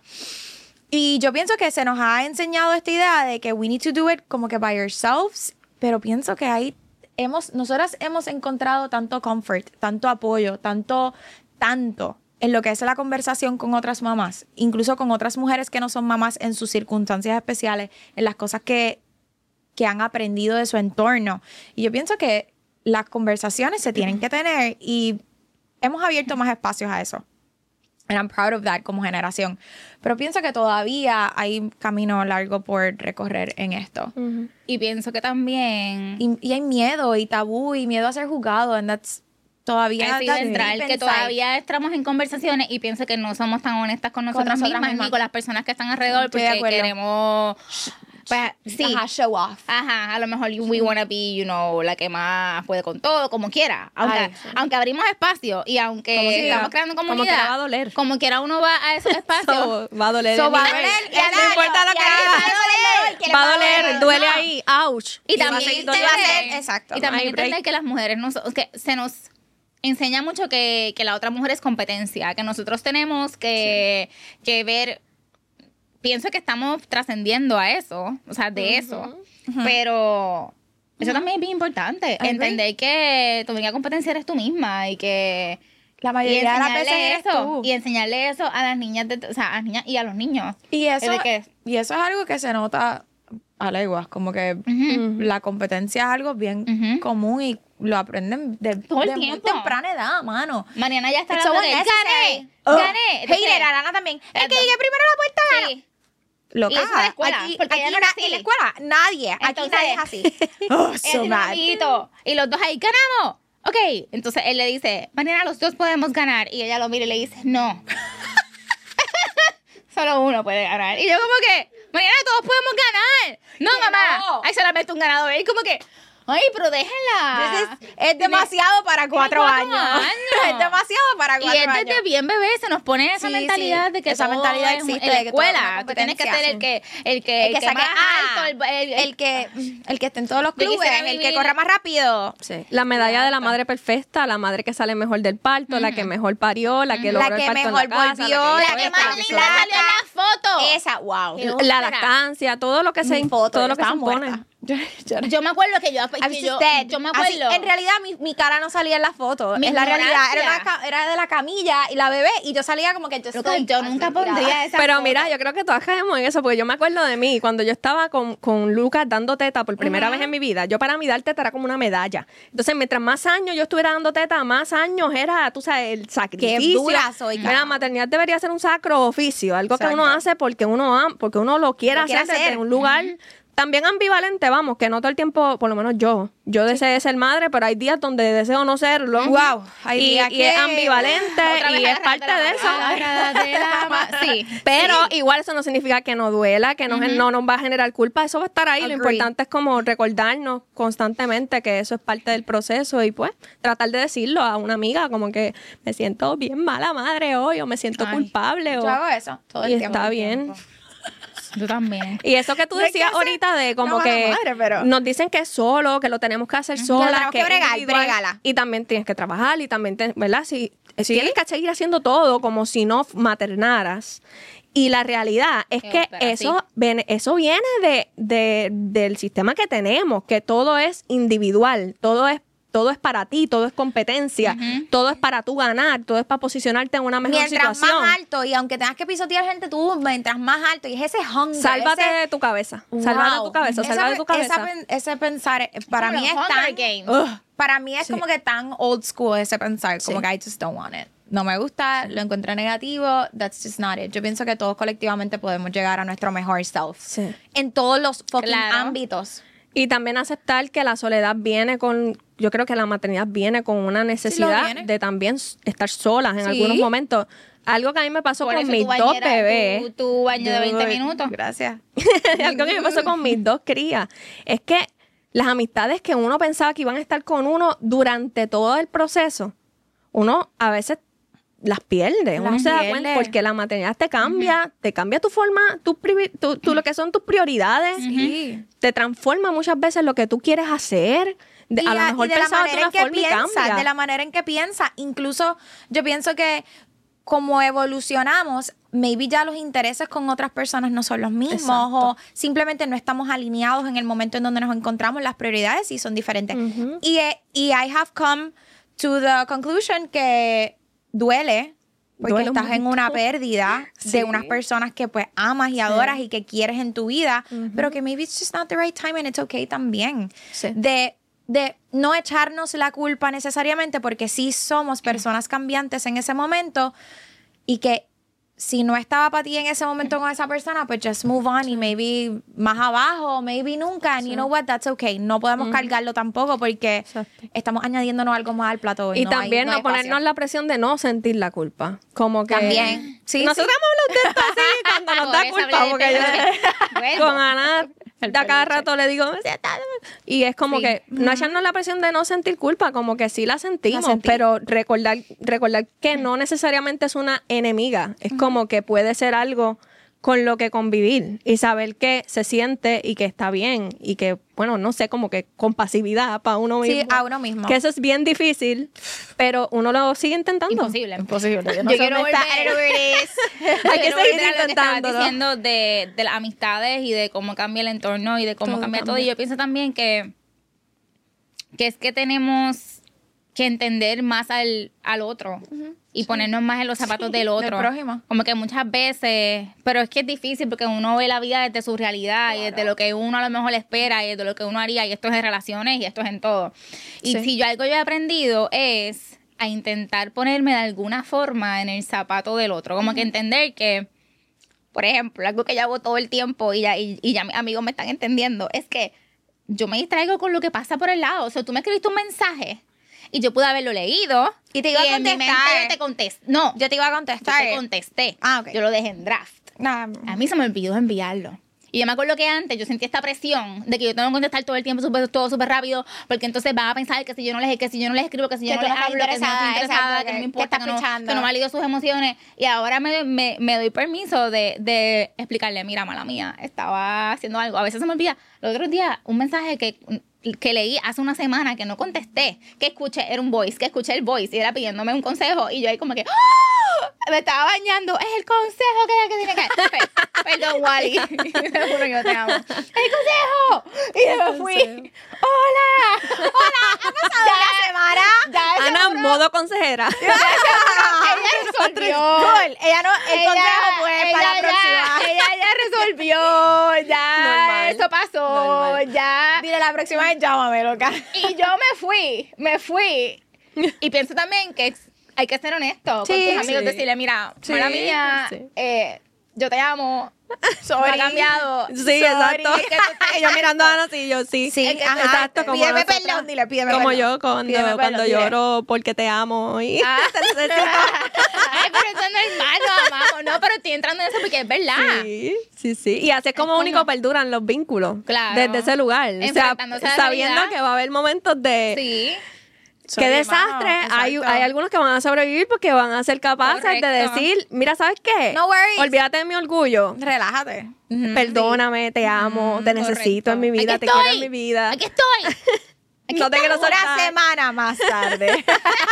Y yo pienso que se nos ha enseñado esta idea de que we need to do it como que by ourselves, pero pienso que ahí hemos, nosotras hemos encontrado tanto comfort, tanto apoyo, tanto, tanto en lo que es la conversación con otras mamás, incluso con otras mujeres que no son mamás en sus circunstancias especiales, en las cosas que, que han aprendido de su entorno. Y yo pienso que las conversaciones se tienen que tener y hemos abierto más espacios a eso. And I'm proud of that como generación. Pero pienso que todavía hay un camino largo por recorrer en esto. Ujú. Y pienso que también Y, y hay miedo y tabú y miedo a ser juzgado. And that's todavía... así that's central, deep que inside. todavía estamos en conversaciones y pienso que no somos tan honestas con nosotras, nosotras mismas, mismas. ni con las personas que están alrededor Estoy de porque acuerdo. queremos... Pues, sí. Ajá, show off. Ajá, a lo mejor we wanna be, you know, la que más puede con todo, como quiera. Aunque, Ay, sí. aunque abrimos espacio y aunque Como quiera. estamos creando Como comunidad. quiera va a doler. Como quiera uno va a esos espacios. So, va a doler. So, el va a nivel. doler, y no a importa lo y que a nadie haga. va a doler, que Va a le doler, no. duele ahí, ouch. Y va a también seguir te va a doliendo. hacer- exacto. Y también No hay entender break. que las mujeres nos, que se nos enseña mucho que, que la otra mujer es competencia, que nosotros tenemos que, que ver. Pienso que estamos trascendiendo a eso, o sea, de eso. Pero eso también es bien importante. agree. Entender que tu única competencia eres tú misma y que. La Y mayoría de las enseñarle veces eres eso. tú. Y enseñarle eso a las niñas, de, o sea, a las niñas y a los niños. Y eso, ¿De qué? y eso es algo que se nota a leguas, como que Ujú. la competencia es algo bien Ujú. común y lo aprenden de, Todo el de muy tiempo. temprana edad, mano. Mariana ya está It's so hablando de unnecessary. gané, Oh, gané. Entonces, hater, Arana también. El las que dos. llegue primero a la puerta gana. Sí. Loca, Y eso en la escuela, aquí, porque aquí ella no na- es así. en la escuela, nadie. Aquí Entonces- nadie es así. Oh, Es so el mad. amiguito. Y los dos ahí, ganamos. Ok, entonces él le dice, Mariana, los dos podemos ganar. Y ella lo mira y le dice, no. Solo uno puede ganar. Y yo como que, Mariana, todos podemos ganar. No, Que mamá, no. hay solamente un ganador. Y como que, ay, pero déjenla. This is- es demasiado para cuatro, cuatro años. años. Es demasiado para Y cuatro es desde años. bien bebé, se nos pone esa Sí, mentalidad sí. de que Esa todo mentalidad es existe, en la de que todo es una escuela. Tú tienes que ser el que, el que, El que saque más A, alto, el, el- el que, el que esté en todos los Yo clubes, quisiera el que vivir- corra más rápido. Sí. La medalla de la madre perfecta, la madre que sale mejor del parto, la que mejor parió, la que La logró que el parto en mejor la casa, volvió, la la que, que hizo más esto, más la que hizo linda lo salió en la foto. Esa, wow. Qué otro. La Espera. lactancia, todo lo que se Mi foto, todo yo lo que se estaba impone. muerta. Yo, yo- Yo me acuerdo que yo, I was que yo, just dead. yo me Así, acuerdo. en realidad mi, mi cara no salía en la foto. Mi es la realidad. Era, ignorancia. una ca- era de la camilla y la bebé y yo salía como que yo Loca, estoy. yo nunca así, pondría tirada. esa Pero foto. mira, yo creo que todas caemos en eso, porque yo me acuerdo de mí, cuando yo estaba con, con Lucas dando teta por primera vez en mi vida, yo para mí dar teta era como una medalla. Entonces, mientras más años yo estuviera dando teta, más años era, tú sabes, el sacrificio. dura soy, Mira, la cara. maternidad debería ser un sacro oficio, algo que uno Exacto. hace porque uno, am- porque uno lo quiere Lo hacer quiere desde hacer. un lugar... También ambivalente, vamos, que no todo el tiempo, por lo menos yo, yo deseo ser madre, pero hay días donde deseo no serlo. Wow, hay y, días y que- es ambivalente Otra vez y es agárrate parte la de mano, eso. agárrate la mano. Sí. Pero igual eso no significa que no duela, que no, no nos va a generar culpa. Eso va a estar ahí. Lo Agree. importante es como recordarnos constantemente que eso es parte del proceso y pues tratar de decirlo a una amiga como que me siento bien mala madre hoy o me siento Ay, culpable. Yo o, hago eso todo el y tiempo. está bien. Yo también. Y eso que tú No hay que decías hacer- ahorita de como no, que madre, pero- nos dicen que es solo, que lo tenemos que hacer lo sola, tenemos que es bregar, individual, brégala. y también tienes que trabajar y también, te- ¿verdad? Si, tienes que seguir haciendo todo como si no maternaras. Y la realidad es Eh, que pero eso, sí. ven- eso viene de, de- del sistema que tenemos, que todo es individual, todo es todo es para ti, todo es competencia, Ujú. todo es para tú ganar, todo es para posicionarte en una mejor Mientras situación. más alto, y aunque tengas que pisotear gente, tú, mientras más alto, y es ese hunger. Sálvate ese, de tu cabeza, sálvate de tu cabeza, Esa- sálvate de tu cabeza. esa pen- ese pensar, eh, para Como mí los es Hunger tan... Games. Ugh, para mí es Sí. como que tan old school ese pensar, como Sí. que I just don't want it. No me gusta, lo encontré negativo, that's just not it. Yo pienso que todos colectivamente podemos llegar a nuestro mejor self. Sí. En todos los fucking Claro. ámbitos. Y también aceptar que la soledad viene con, yo creo que la maternidad viene con una necesidad viene. de también s- estar solas en Sí. algunos momentos. Algo que a mí me pasó Por con eso mis tu dos bañera, bebés. Tu, tu baño de veinte minutos. Gracias. Algo que me pasó con mis dos crías es que las amistades que uno pensaba que iban a estar con uno durante todo el proceso, uno a veces las pierde. Uno Las se da pierde. cuenta porque la maternidad te cambia, te cambia tu forma, tu, privi- tu- tu- lo que son tus prioridades, Sí. te transforma muchas veces lo que tú quieres hacer. De- Y a lo a- mejor y de la pensabas de manera en una que forma y piensa, cambia. de la manera en que piensa. Incluso yo pienso que como evolucionamos, maybe ya los intereses con otras personas no son los mismos Exacto. o simplemente no estamos alineados en el momento en donde nos encontramos, las prioridades sí son diferentes. Ujú. y, eh, y I have come to the conclusion que duele porque Duele un estás en una montón. pérdida Sí. de unas personas que pues amas y adoras y que quieres en tu vida, pero que maybe it's just not the right time and it's okay también. Sí. De, de no echarnos la culpa necesariamente porque sí somos personas cambiantes en ese momento y que si no estaba para ti en ese momento con esa persona, pues just move on y maybe más abajo, maybe nunca. And you know what, that's okay. No podemos cargarlo tampoco porque Exacto. estamos añadiéndonos algo más al plato. Y no hay- también no no, hay espacio. ponernos la presión de no sentir la culpa. Como que También. Sí, nosotros hemos hablado de esto así cuando nos Por da eso culpa. hablé de Porque yo Vuelvo. con Ana El de a cada peluche. rato le digo, "Me siento-". y es como Sí. que no echarnos la presión de no sentir culpa, como que sí la sentimos, La sentí. pero recordar, recordar que no necesariamente es una enemiga, es como que puede ser algo con lo que convivir y saber que se siente y que está bien y que, bueno, no sé, como que compasividad para uno Sí, mismo. a uno mismo. Que eso es bien difícil, pero uno lo sigue intentando. Imposible. Imposible. Yo, Yo quiero volver. I don't know where it is. Hay que Quiero seguir volver a lo que estabas intentándolo. diciendo de, de las amistades y de cómo cambia el entorno y de cómo Todo cambia todo. cambia. Y yo pienso también que, que es que tenemos que entender más al, al otro y ponernos más en los zapatos del otro. prójimo. Como que muchas veces, pero es que es difícil porque uno ve la vida desde su realidad y desde lo que uno a lo mejor espera y desde lo que uno haría, y esto es en relaciones y esto es en todo. Y Sí. si yo algo yo he aprendido es a intentar ponerme de alguna forma en el zapato del otro, como que entender que, por ejemplo, algo que yo hago todo el tiempo y ya, y, y ya mis amigos me están entendiendo, es que yo me distraigo con lo que pasa por el lado. O sea, tú me escribiste un mensaje y yo pude haberlo leído Y te iba a en mi mente contestar. yo te contesté. No, Yo te iba a yo contestar. te contesté. Ah, ok. Yo lo dejé en draft. Nah, A mí se me olvidó enviarlo. Y yo me acuerdo que antes yo sentía esta presión de que yo tengo que contestar todo el tiempo súper- todo súper rápido, porque entonces van a pensar que si yo no les, que si yo no les escribo, que si yo Que no tú les no estás hablo, que si no estoy interesada, interesada, exacto, que no me que- importa, que que, estás no, pichando. que no valido sus emociones. Y ahora me, me, me doy permiso de, de explicarle, mira, mala mía, estaba haciendo algo. A veces se me olvida. Los otros días, un mensaje que, que leí hace una semana que no contesté, que escuché, era un voice, que escuché el voice y era pidiéndome un consejo y yo ahí como que ¡ah! Me estaba bañando, es el consejo que, que tiene que Per- perdón, Wally, te juro que yo te amo, el consejo, y yo me fui, hola, hola, ha pasado la semana. ya Ana, seguro- modo consejera. ya seguro, ella resolvió. Cool. Ella no, el Ella- consejo pues ella para la ya- próxima. Ella ya resolvió, ya Normal. eso pasó, Normal. ya. Dile la próxima vez, llámame, loca. Y yo me fui, me fui. Y pienso también que hay que ser honesto Sí, con tus amigos, sí. decirle, mira, Sí, mala mía, sí. eh, yo te amo, Sorry. no ha cambiado. Sí, Sorry, exacto. es que tú estás Ella mirando a Ana así, yo sí. Sí, Es que- ajá. exacto, como Pídeme nosotras. perdón, dile, pídeme Como perdón. yo cuando, Pídeme perdón, cuando dile. lloro porque te amo y Ah. te necesito. Ay, pero eso es normal, nos amamos. No, pero estoy entrando en eso porque es verdad. Sí, sí, sí. Y así es como como- único perduran los vínculos. Claro. Desde ese lugar. O sea, Enfrentándose a la sabiendo realidad. que va a haber momentos de... Sí. Qué Sorry, desastre. mano, Hay, exacto. hay algunos que van a sobrevivir porque van a ser capaces Correcto. de decir, mira, ¿sabes qué? No worries. Olvídate de mi orgullo. Relájate. Perdóname, te amo, te necesito Correcto. en mi vida, Aquí te quiero estoy. en mi vida. Aquí estoy. Aquí No te quiero estamos. soltar. Una semana más tarde.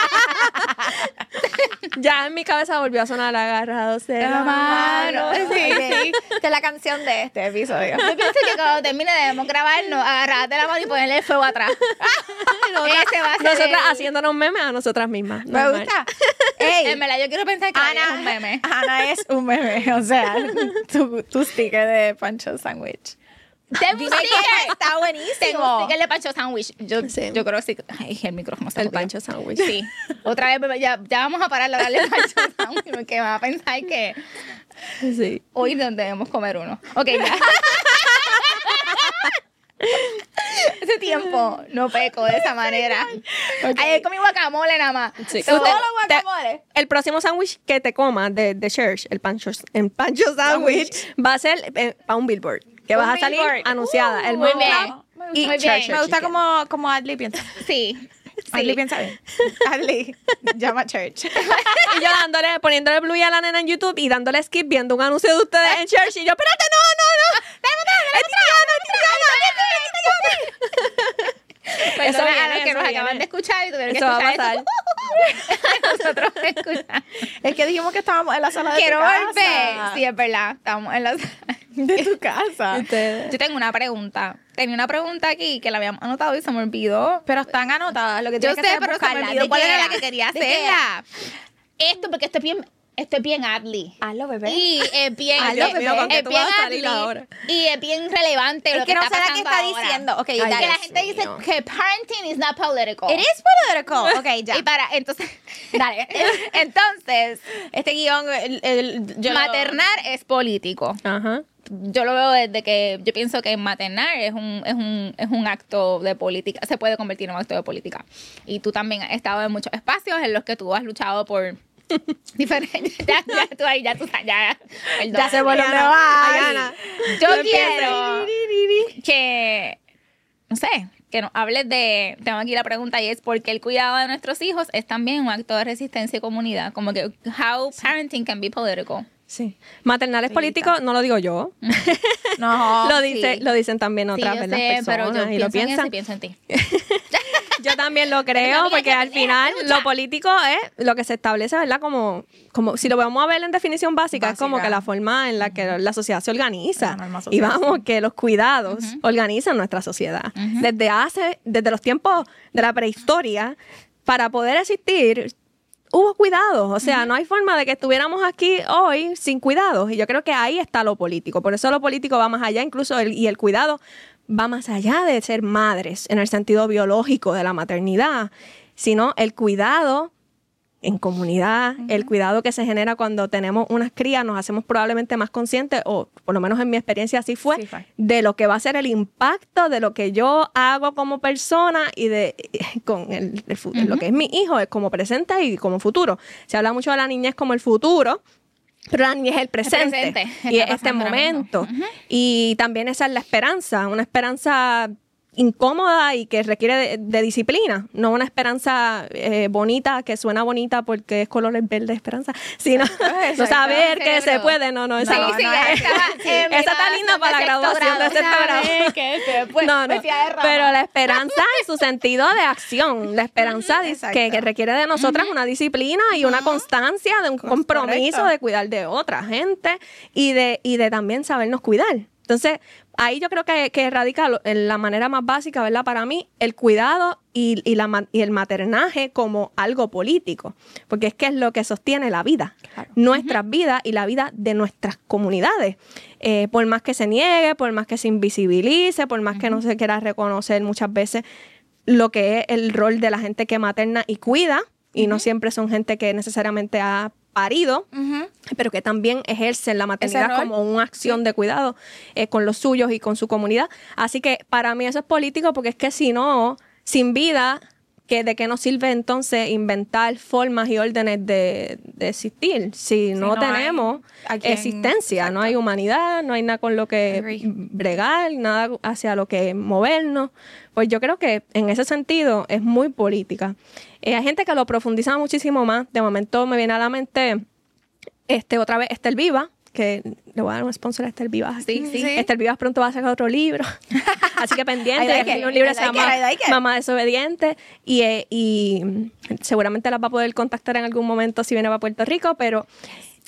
Ya en mi cabeza volvió a sonar agarrados de la La mano. mano. Sí, sí. Esta es la canción de este episodio. Yo pienso que cuando termine debemos grabarnos, agarrarte la mano y ponerle el fuego atrás. y nosotras, Ese va a ser nosotras el- haciéndonos memes a nosotras mismas. Me normal. gusta. Ey, En verdad, yo quiero pensar que Ana es un meme. Ana es un meme, o sea, tu, tu sticker de Pancho Sandwich. Tengo un Dime que sticker. está Tengo un buenísimo. sticker de Pancho Sandwich. Yo, Sí. yo creo que sí. Ay, el micrófono está El jodido. Pancho Sandwich. Sí. Otra vez, bebé, ya, ya vamos a parar de darle Pancho Sandwich porque va a pensar que Sí. hoy no debemos comer uno. Ok, ya. Ese tiempo no peco de esa manera. Ayer comí guacamole nada más. Sí. So, ¿Todos Usted- los guacamoles? El próximo sándwich que te comas de, de Church, el Pancho, el Pancho Sandwich, va a ser para un billboard. Que Un vas a salir billboard. anunciada. el muy Mom bien. Club y Muy bien. Church Me gusta Chicken. como, como Adley piensa. Sí. Adley Sí. piensa bien. Adley, llama a Church. Y yo dándole, poniéndole blue a la nena en YouTube y dándole skip viendo un anuncio de ustedes en Church. Y yo, espérate, no, no, no. Es Titiana, es Titiana. Pues Eso a viene, los que eso nos viene. acaban de escuchar y tuvieron que Eso va a escuchar pasar. eso. Nosotros escuchamos. Es que dijimos que estábamos en la sala de Quiero tu casa. volver. Sí, es verdad. Estamos en la... De tu casa. Ustedes. Yo tengo una pregunta. Tenía una pregunta aquí que la habíamos anotado y se me olvidó. Pero están anotadas. Lo que Yo tienes que sé, hacer es pero se me buscarla. olvidó ¿De cuál qué era la que quería ¿De qué hacerla. Esto, porque esto es bien, esto es bien Adley. Hazlo, bebé. Y es bien, Hazlo, es, bebé. ¿Con qué es tú bien vas a salir Adley ahora? y es bien relevante Es lo que que, no está sé la que pasando está ahora. diciendo. Ok, Ay, Que dale. la Dios gente dice mío. que parenting is not political. It is political. Ok, ya. Y para, entonces, Dale. entonces, Este guión, el, el- yo lo- maternar es político. Ajá. Yo lo veo desde que yo pienso que maternar es un, es un, es un acto de política, se puede convertir en un acto de política. Y tú también has estado en muchos espacios en los que tú has luchado por diferentes. Ya, ya, tú ahí, ya tú sabes, ya. perdón. Ya sé por dónde Ayana, vas. Ayana. Yo Tú quiero que, no sé, que nos hables de, tengo aquí la pregunta y es ¿por qué el cuidado de nuestros hijos es también un acto de resistencia y comunidad? Como que, how parenting can be political. Sí. Maternales políticos, no lo digo yo. No. lo, dice, sí. lo dicen también Sí, otras yo ¿verdad? sé, pero personas yo y lo pienso en eso piensan. y pienso en ti. Yo también lo creo, también, porque yo al también, final lucha. lo político es lo que se establece, ¿verdad? Como, como si lo vamos a ver en definición básica, es como Básica. que la forma en la que la sociedad se organiza. La norma Y social, vamos, que los cuidados organizan nuestra sociedad. Desde hace, desde los tiempos de la prehistoria, para poder existir, hubo cuidados. O sea, no hay forma de que estuviéramos aquí hoy sin cuidados. Y yo creo que ahí está lo político. Por eso lo político va más allá, incluso el, y el cuidado va más allá de ser madres en el sentido biológico de la maternidad, sino el cuidado en comunidad, el cuidado que se genera cuando tenemos unas crías, nos hacemos probablemente más conscientes, o por lo menos en mi experiencia así fue, Sí, fue. de lo que va a ser el impacto de lo que yo hago como persona y de con el, el fu- lo que es mi hijo, es como presente y como futuro. Se habla mucho de la niñez como el futuro, pero la niñez es el presente, presente, y está es este pasando ahora mismo. momento. Y también esa es la esperanza, una esperanza incómoda y que requiere de, de disciplina, no una esperanza eh, bonita, que suena bonita porque es color verde esperanza, sino no saber que se cerebro. puede, no, no, esa Sí, no, sí, no ya es. estaba en mi Esa está linda graduación para la de sexto graduación de grado, sexto grado. ¿sabes? Que después No, no, vestida de rama. pero la esperanza en su sentido de acción, la esperanza dice Exacto. que, que requiere de nosotras una disciplina y una constancia, de un compromiso correcto. de cuidar de otra gente y de, y de también sabernos cuidar. Entonces, ahí yo creo que, que radica lo- en la manera más básica, ¿verdad? Para mí, el cuidado y, y, la, ma- y el maternaje como algo político, porque es que es lo que sostiene la vida, nuestras vidas y la vida de nuestras comunidades. Eh, por más que se niegue, por más que se invisibilice, por más que no se quiera reconocer muchas veces lo que es el rol de la gente que materna y cuida, y no siempre son gente que necesariamente ha parido, Ujú. pero que también ejercen la maternidad rol. como una acción de cuidado eh, con los suyos y con su comunidad. Así que para mí eso es político, porque es que si no, sin vida, ¿qué, ¿de qué nos sirve entonces inventar formas y órdenes de, de existir? Si no, no hay tenemos a quien- existencia, no exacto. hay humanidad, no hay nada con lo que Agree. bregar, nada hacia lo que movernos. Pues yo creo que en ese sentido es muy política. Eh, hay gente que lo profundiza muchísimo más. De momento me viene a la mente este otra vez Estel Viva, que le voy a dar un sponsor a Estel Vivas aquí. Sí, sí. Estel Vivas pronto va a sacar otro libro. Así que pendiente. I like Ella it. tiene un libro que I se like llama it, I like it. Mamá Desobediente. Y, eh, y seguramente las va a poder contactar en algún momento si viene para Puerto Rico, pero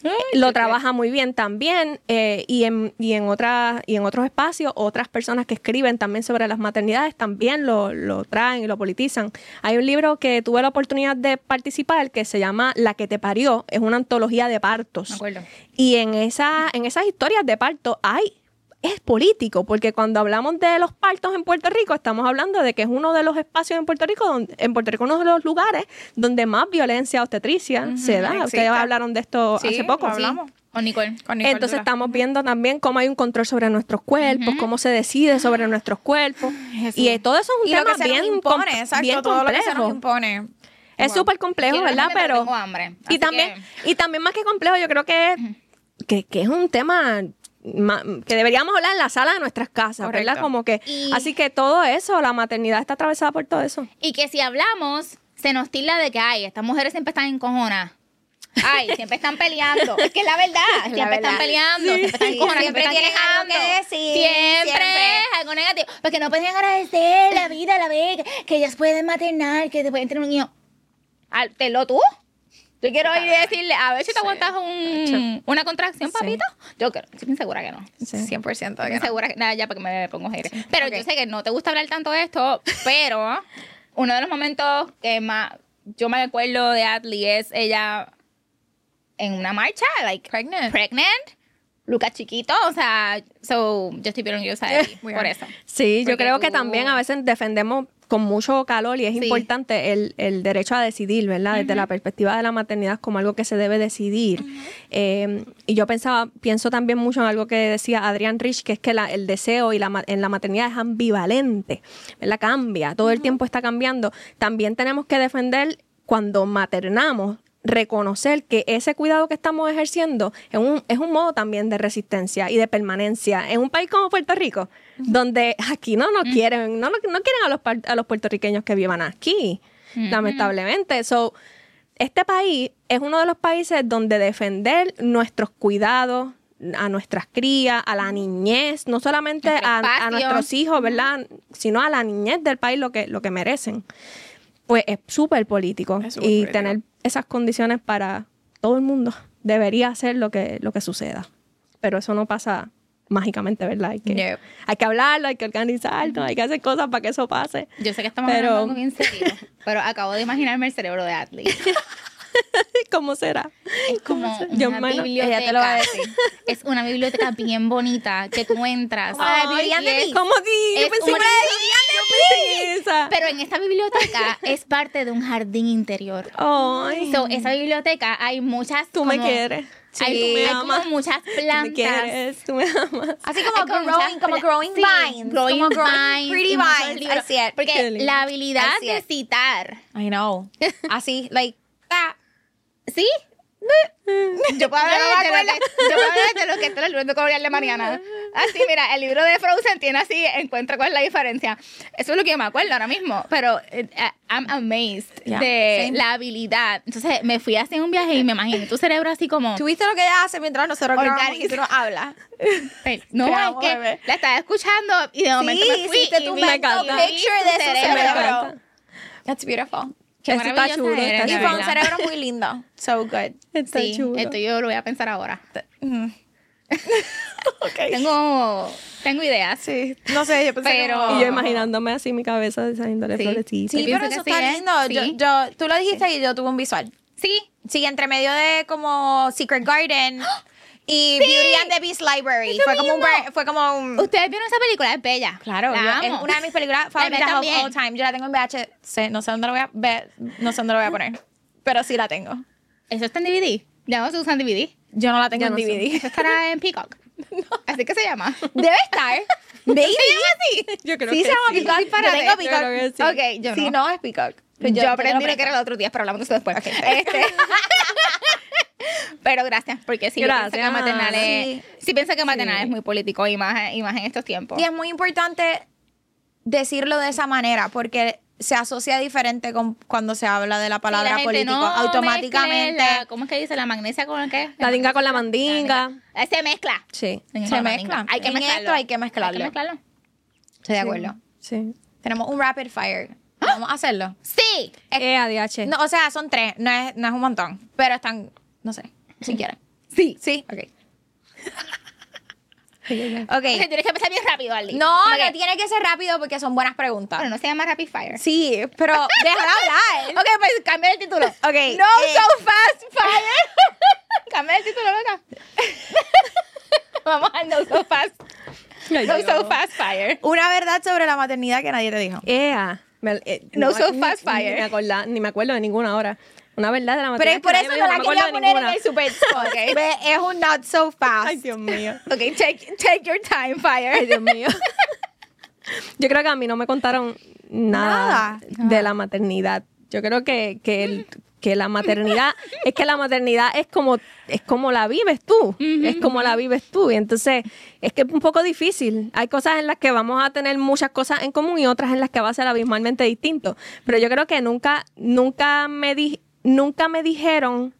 lo trabaja muy bien también eh, y, en, y, en otras, y en otros espacios otras personas que escriben también sobre las maternidades también lo, lo traen y lo politizan. Hay un libro que tuve la oportunidad de participar que se llama La que te parió, es una antología de partos. Me acuerdo. Y en, esa, en esas historias de parto hay es político, porque cuando hablamos de los partos en Puerto Rico, estamos hablando de que es uno de los espacios en Puerto Rico, donde, en Puerto Rico uno de los lugares donde más violencia obstetricia uh-huh, se da. Existe. Ustedes hablaron de esto sí, hace poco. Lo hablamos. Sí. Con Nicole. Con Nicole Entonces Dura. estamos viendo también cómo hay un control sobre nuestros cuerpos, uh-huh. cómo se decide sobre nuestros cuerpos. Jesús. Y todo eso es un y tema lo que se bien, nos impone, com- exacto, bien todo complejo. Lo que se nos impone. Es súper wow. complejo, Quiero ¿verdad? Pero, tengo hambre, y también que... y también más que complejo, yo creo que, uh-huh. que, que es un tema que deberíamos hablar en la sala de nuestras casas, correcto. ¿Verdad? Como que, y... así que todo eso, la maternidad está atravesada por todo eso. Y que si hablamos, se nos tilda de que, ay, estas mujeres siempre están encojonadas. Ay, siempre están peleando. Es que es la verdad, es siempre la verdad. están peleando, sí, siempre están sí, encojonadas, siempre, siempre tienes están algo que decir. Siempre, siempre algo negativo. Porque no pueden agradecer la vida, la vez, que ellas pueden maternar, que pueden tener un niño. Telo tú. Yo quiero ir y decirle, a ver si te sí. aguantas un, una contracción, sí. papito. Yo creo, estoy segura que no. Sí. cien por ciento que estoy no. segura que, nada, ya porque me pongo aire. Sí. Pero okay. yo sé que no te gusta hablar tanto de esto, pero uno de los momentos que más yo me acuerdo de Atlee es ella en una marcha, like, pregnant. Pregnant. Lucas chiquito, o sea, so, yo estoy bien orgullosa de ti, por eso. Sí, porque yo creo tú... que también a veces defendemos con mucho calor y es sí. importante el, el derecho a decidir, ¿verdad? Desde uh-huh. la perspectiva de la maternidad como algo que se debe decidir. Uh-huh. Eh, y yo pensaba, pienso también mucho en algo que decía Adrián Rich, que es que la, el deseo y la, en la maternidad es ambivalente, ¿verdad? Cambia, todo uh-huh. el tiempo está cambiando. También tenemos que defender cuando maternamos, reconocer que ese cuidado que estamos ejerciendo es un, es un modo también de resistencia y de permanencia en un país como Puerto Rico, uh-huh. donde aquí no nos uh-huh. quieren, no, no quieren a los, a los puertorriqueños que vivan aquí, uh-huh. lamentablemente. So, este país es uno de los países donde defender nuestros cuidados a nuestras crías, a la niñez, no solamente a, a nuestros hijos, ¿verdad? Uh-huh. Sino a la niñez del país, lo que, lo que merecen. Pues es súper político es super y político. Tener esas condiciones para todo el mundo debería ser lo que, lo que suceda. Pero eso no pasa mágicamente, ¿verdad? Hay que, no. hay que hablarlo, hay que organizarlo, hay que hacer cosas para que eso pase. Yo sé que estamos pero... hablando bien serio, pero acabo de imaginarme el cerebro de Atlee. ¿Cómo será? Es como Yo una me... biblioteca. Ella te lo va a decir. Es una biblioteca bien bonita que tú entras. Ay, Vivian de Beast. ¿Cómo di? Yo pensé una que esa. Pero en esta biblioteca es parte de un jardín interior. Ay. So, esa biblioteca hay muchas. Tú como, me quieres. Sí, hay, tú me hay amas. como muchas plantas. Tú me quieres, tú me amas. Así como, como growing, como growing sí, vines. Growing como vines. Pretty vines. I see it. Porque la habilidad de citar. I know. Así, like, that. ¿Sí? Yo puedo hablar de lo que, yo puedo hablar de lo que está en el libro de Coreal de Mariana. Así, mira, el libro de Frozen tiene así, encuentra cuál es la diferencia. Eso es lo que yo me acuerdo ahora mismo, pero uh, I'm amazed yeah, de same. La habilidad. Entonces me fui así en un viaje y me imagino tu cerebro así como... ¿Tú viste lo que ella hace mientras nosotros grabamos y tú no hablas? No, es que bebé. La estaba escuchando y de momento sí, me fui sí, y tu vi mental picture de ese cerebro. That's beautiful. Qué Eso está chulo. Eres, y fue un cerebro muy lindo. So good. Está sí, chulo. Esto yo lo voy a pensar ahora. Mm. Okay. Tengo, tengo ideas. Sí. No sé, yo pensé pero... como... Y yo imaginándome así mi cabeza saliéndole sí. florecitas. Sí, sí, pero eso sí, está ¿eh? lindo. Sí. Yo, yo, tú lo dijiste sí. y yo tuve un visual. Sí. Sí, entre medio de como Secret Garden y sí. Beauty and the Beast Library. Eso Fue como, un, fue como un... ¿Ustedes vieron esa película? Es bella. Claro. La yo, amo. es una de mis películas favoritas of all time. Yo la tengo en V H S. No sé dónde lo voy a ver. No sé dónde lo voy a poner. Pero sí la tengo. ¿Eso está en D V D? ¿Ya no se usa en D V D? Yo no la tengo ya en no D V D. Eso estará en Peacock. No. Así que se llama. Debe estar. Baby. ¿Se llama así? Yo creo sí, que se llama sí. Peacock. Yo tengo Peacock. Yo sí. Ok, yo no. Si no, es Peacock. Yo, yo, yo aprendí yo lo que era el otro día, pero hablamos de eso después. Okay. Este. Pero gracias, porque sí, gracias. pienso que maternal es, sí. sí pienso que maternal sí. es muy político y más, y más en estos tiempos. Y es muy importante decirlo de esa manera, porque se asocia diferente con cuando se habla de la palabra sí, la político. No automáticamente. La, ¿Cómo es que dice? La magnesia con el qué? La dinga con la mandinga. La se mezcla. Sí. Se mezcla. Hay que en mezclarlo. esto hay que mezclarlo. Hay que mezclarlo. Estoy de acuerdo. Sí. Tenemos un rapid fire. Vamos a hacerlo. Sí. Eh, A D H. No, o sea, son tres. No es, no es un montón. Pero están, no sé, si quieren. Sí. Sí. Ok. Ok. Ok, tienes que empezar bien rápido, Ali. No, Como no que- tiene que ser rápido porque son buenas preguntas. Bueno, no se llama Rapid Fire. Sí, pero déjala hablar. Ok, pues cambia el título. Ok. No eh, so fast fire. Cambia el título, loca. Vamos al no so fast. Ay, No Dios. so fast fire. Una verdad sobre la maternidad que nadie te dijo. Ea. Me- eh, No so ni- fast ni- fire. Ni me, acorda- ni me acuerdo de ninguna ahora. Una verdad de la Pero materia. por que eso nadie no me la dijo, me quería acuerdo de poner en ninguna. el super spot. Ve, es un not so fast. Ay, Dios mío. Ok, take, take your time, fire. Ay, Dios mío. Yo creo que a mí no me contaron nada, Nada. de la maternidad. Yo creo que, que, el- que la maternidad, es que la maternidad es como, es como la vives tú. Es como la vives tú. Y entonces es que es un poco difícil. Hay cosas en las que vamos a tener muchas cosas en común y otras en las que va a ser abismalmente distinto. Pero yo creo que nunca, nunca me di, nunca me dijeron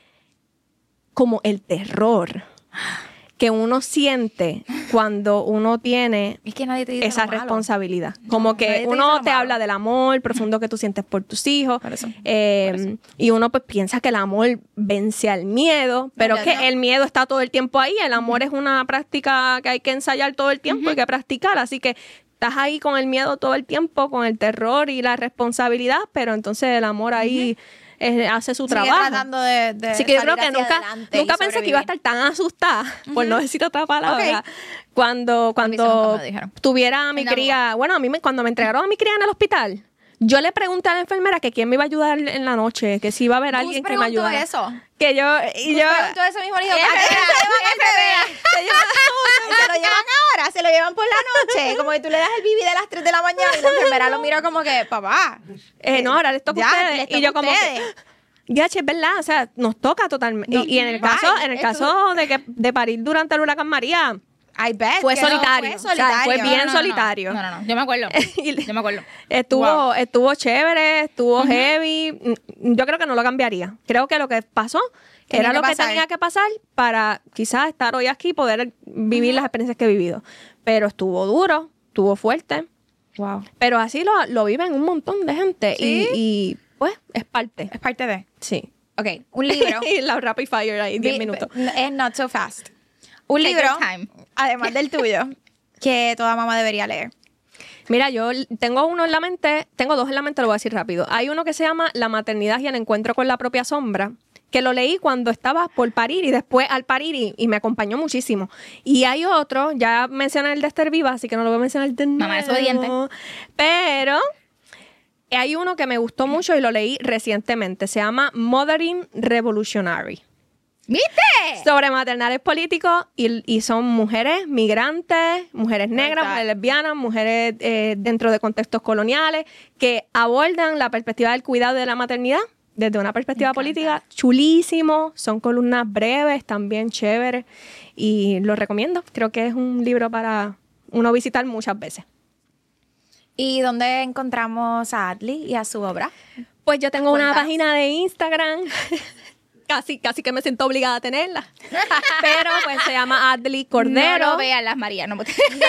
como el terror que uno siente cuando uno tiene Es que nadie te dice esa lo malo. responsabilidad. Como nadie que te dice uno lo te malo. habla del amor profundo que tú sientes por tus hijos. Por eso, eh, Y uno pues piensa que el amor vence al miedo, pero ya, que ya. el miedo está todo el tiempo ahí. El amor es una práctica que hay que ensayar todo el tiempo, hay que practicar. Así que estás ahí con el miedo todo el tiempo, con el terror y la responsabilidad, pero entonces el amor ahí eh, hace su Sigue trabajo. tratando de, de Así que yo creo salir que hacia nunca, adelante y nunca pensé que iba a estar sobrevivir. tan asustada, por no decir otra palabra, Ok. cuando, A mí eso nunca cuando me lo dijeron. tuviera a mi Venga, cría, bueno, a mí me, cuando me entregaron a mi cría en el hospital, yo le pregunté a la enfermera que quién me iba a ayudar en la noche, que si iba a haber Gus alguien que me preguntó ayudara. eso. Que yo, y Gus yo, preguntó eso mismo, le dijo, F ¿a qué hora se llevan al bebé? se lleva- Y se lo llevan ahora, se lo llevan por la noche. Como que tú le das el bibi de las tres de la mañana y la enfermera lo miró como que, papá. eh, no, ahora les toca a Ya, ustedes. les toca Y yo a como ustedes. que, ya, che, es verdad, o sea, nos toca totalmente. No, y, y en el bye. caso, en el Esto- caso de que de parir durante el huracán María, I bet fue que no, solitario. fue O sea, fue solitario. bien No, no, no, solitario. No, no, no. Yo me acuerdo. Y- Yo me acuerdo. Estuvo, Wow. estuvo chévere, estuvo heavy. Mm, Yo creo que no lo cambiaría. Creo que lo que pasó Tenía era que lo que pasar. tenía que pasar para quizás estar hoy aquí y poder vivir las experiencias que he vivido. Pero estuvo duro, estuvo fuerte. Wow. Pero así lo, lo viven un montón de gente. ¿Sí? Y, y, pues es parte. Es parte de. Sí. Ok, un libro. y la rapid fire ahí, diez Vi- minutos. Es not so fast. Un Take libro, your time. además del tuyo, que toda mamá debería leer. Mira, yo l- tengo uno en la mente, tengo dos en la mente, lo voy a decir rápido. Hay uno que se llama La maternidad y el encuentro con la propia sombra, que lo leí cuando estaba por parir y después al parir y, y me acompañó muchísimo. Y hay otro, ya mencioné el de Esther Viva, así que no lo voy a mencionar de Mamá desobediente. nuevo, pero hay uno que me gustó mucho y lo leí recientemente, se llama Mothering Revolutionary. ¿Viste? Sobre maternales políticos y, y son mujeres migrantes, mujeres negras, Verdad. mujeres lesbianas, mujeres eh, dentro de contextos coloniales que abordan la perspectiva del cuidado de la maternidad desde una perspectiva política. Chulísimo, son columnas breves, también chéveres y lo recomiendo. Creo que es un libro para uno visitar muchas veces. ¿Y dónde encontramos a Adli y a su obra? Pues yo tengo una Cuéntanos. página de Instagram. Casi, casi que me siento obligada a tenerla. Pero pues se llama Adli Cordero. No lo vean las Marías. No.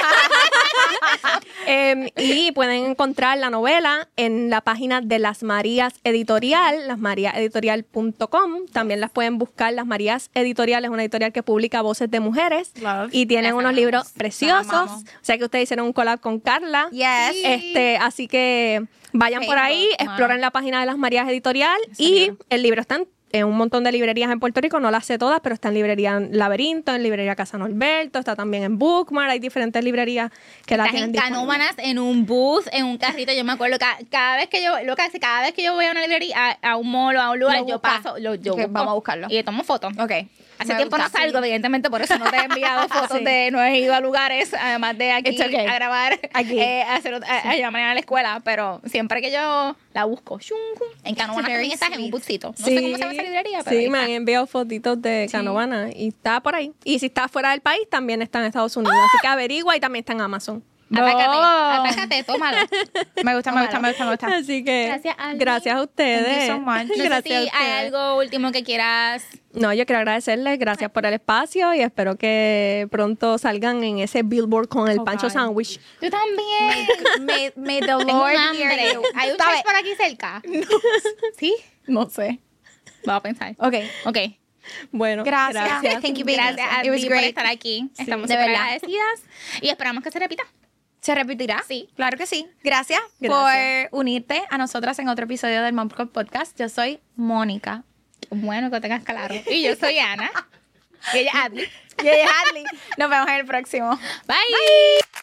Eh, y pueden encontrar la novela en la página de Las Marías Editorial, las marías editorial punto com. También las pueden buscar. Las Marías Editorial es una editorial que publica voces de mujeres Love. y tienen Las unos amamos. libros Las preciosos. amamos. O sea que ustedes hicieron un collab con Carla. Yes. Este, así que vayan por ahí, Facebook, exploren mano. la página de Las Marías Editorial Ese y libro. el libro está en en un montón de librerías en Puerto Rico, no las sé todas, pero está en librería Laberinto, en librería Casa Norberto, está también en Bookmark, hay diferentes librerías que la Estás tienen en disponible. Canómanas, en un bus, en un carrito. Yo me acuerdo, ca- cada, vez que yo, lo que hace, cada vez que yo voy a una librería, a, a un mall o a un lugar, Lo yo buscas. paso, lo, yo Ok, busco vamos a buscarlo. y le tomo fotos. Ok. Hace Me tiempo no gusta. salgo, evidentemente, por eso no te he enviado fotos Sí. de, no he ido a lugares, además de aquí It's okay. a grabar, Aquí. eh, a, hacer, ot- a, a llamar a la escuela, pero siempre que yo la busco, shum, shum, en Canóvanas very también estás en un sweet. buscito. No sé cómo se llama esa librería, pero sí, ahí me está. han enviado fotitos de Canovana y está por ahí. Y si está fuera del país, también está en Estados Unidos. Así que averigua y también está en Amazon. Atácate, No. atácate, tómalo. Me gusta, me gusta, me gusta, me gusta. Así que Gracias, Ali. gracias a ustedes. Thank you so much. No sé Gracias si a hay ustedes. algo último que quieras. No, yo quiero agradecerles, gracias por el espacio y espero que pronto salgan en ese billboard con el Oh, Pancho God. Sandwich. Tú también. May, may the Tengo Lord un hear hambre. you. ¿Hay un ¿Sabe? church por aquí cerca? ¿Sí? No sé. Vamos a pensar. Ok. Ok. Bueno, Gracias. gracias. Thank you, baby. Gracias a It was ti por great. estar aquí. Estamos de súper verdad. agradecidas y esperamos que se repita. ¿Se repetirá? Sí. Claro que sí. Gracias, Gracias. por unirte a nosotras en otro episodio del Mom Club Podcast. Yo soy Mónica. Bueno, que tengas claro. Y yo soy Ana. Y ella Adli. Y ella es Hadley. Nos vemos en el próximo. Bye.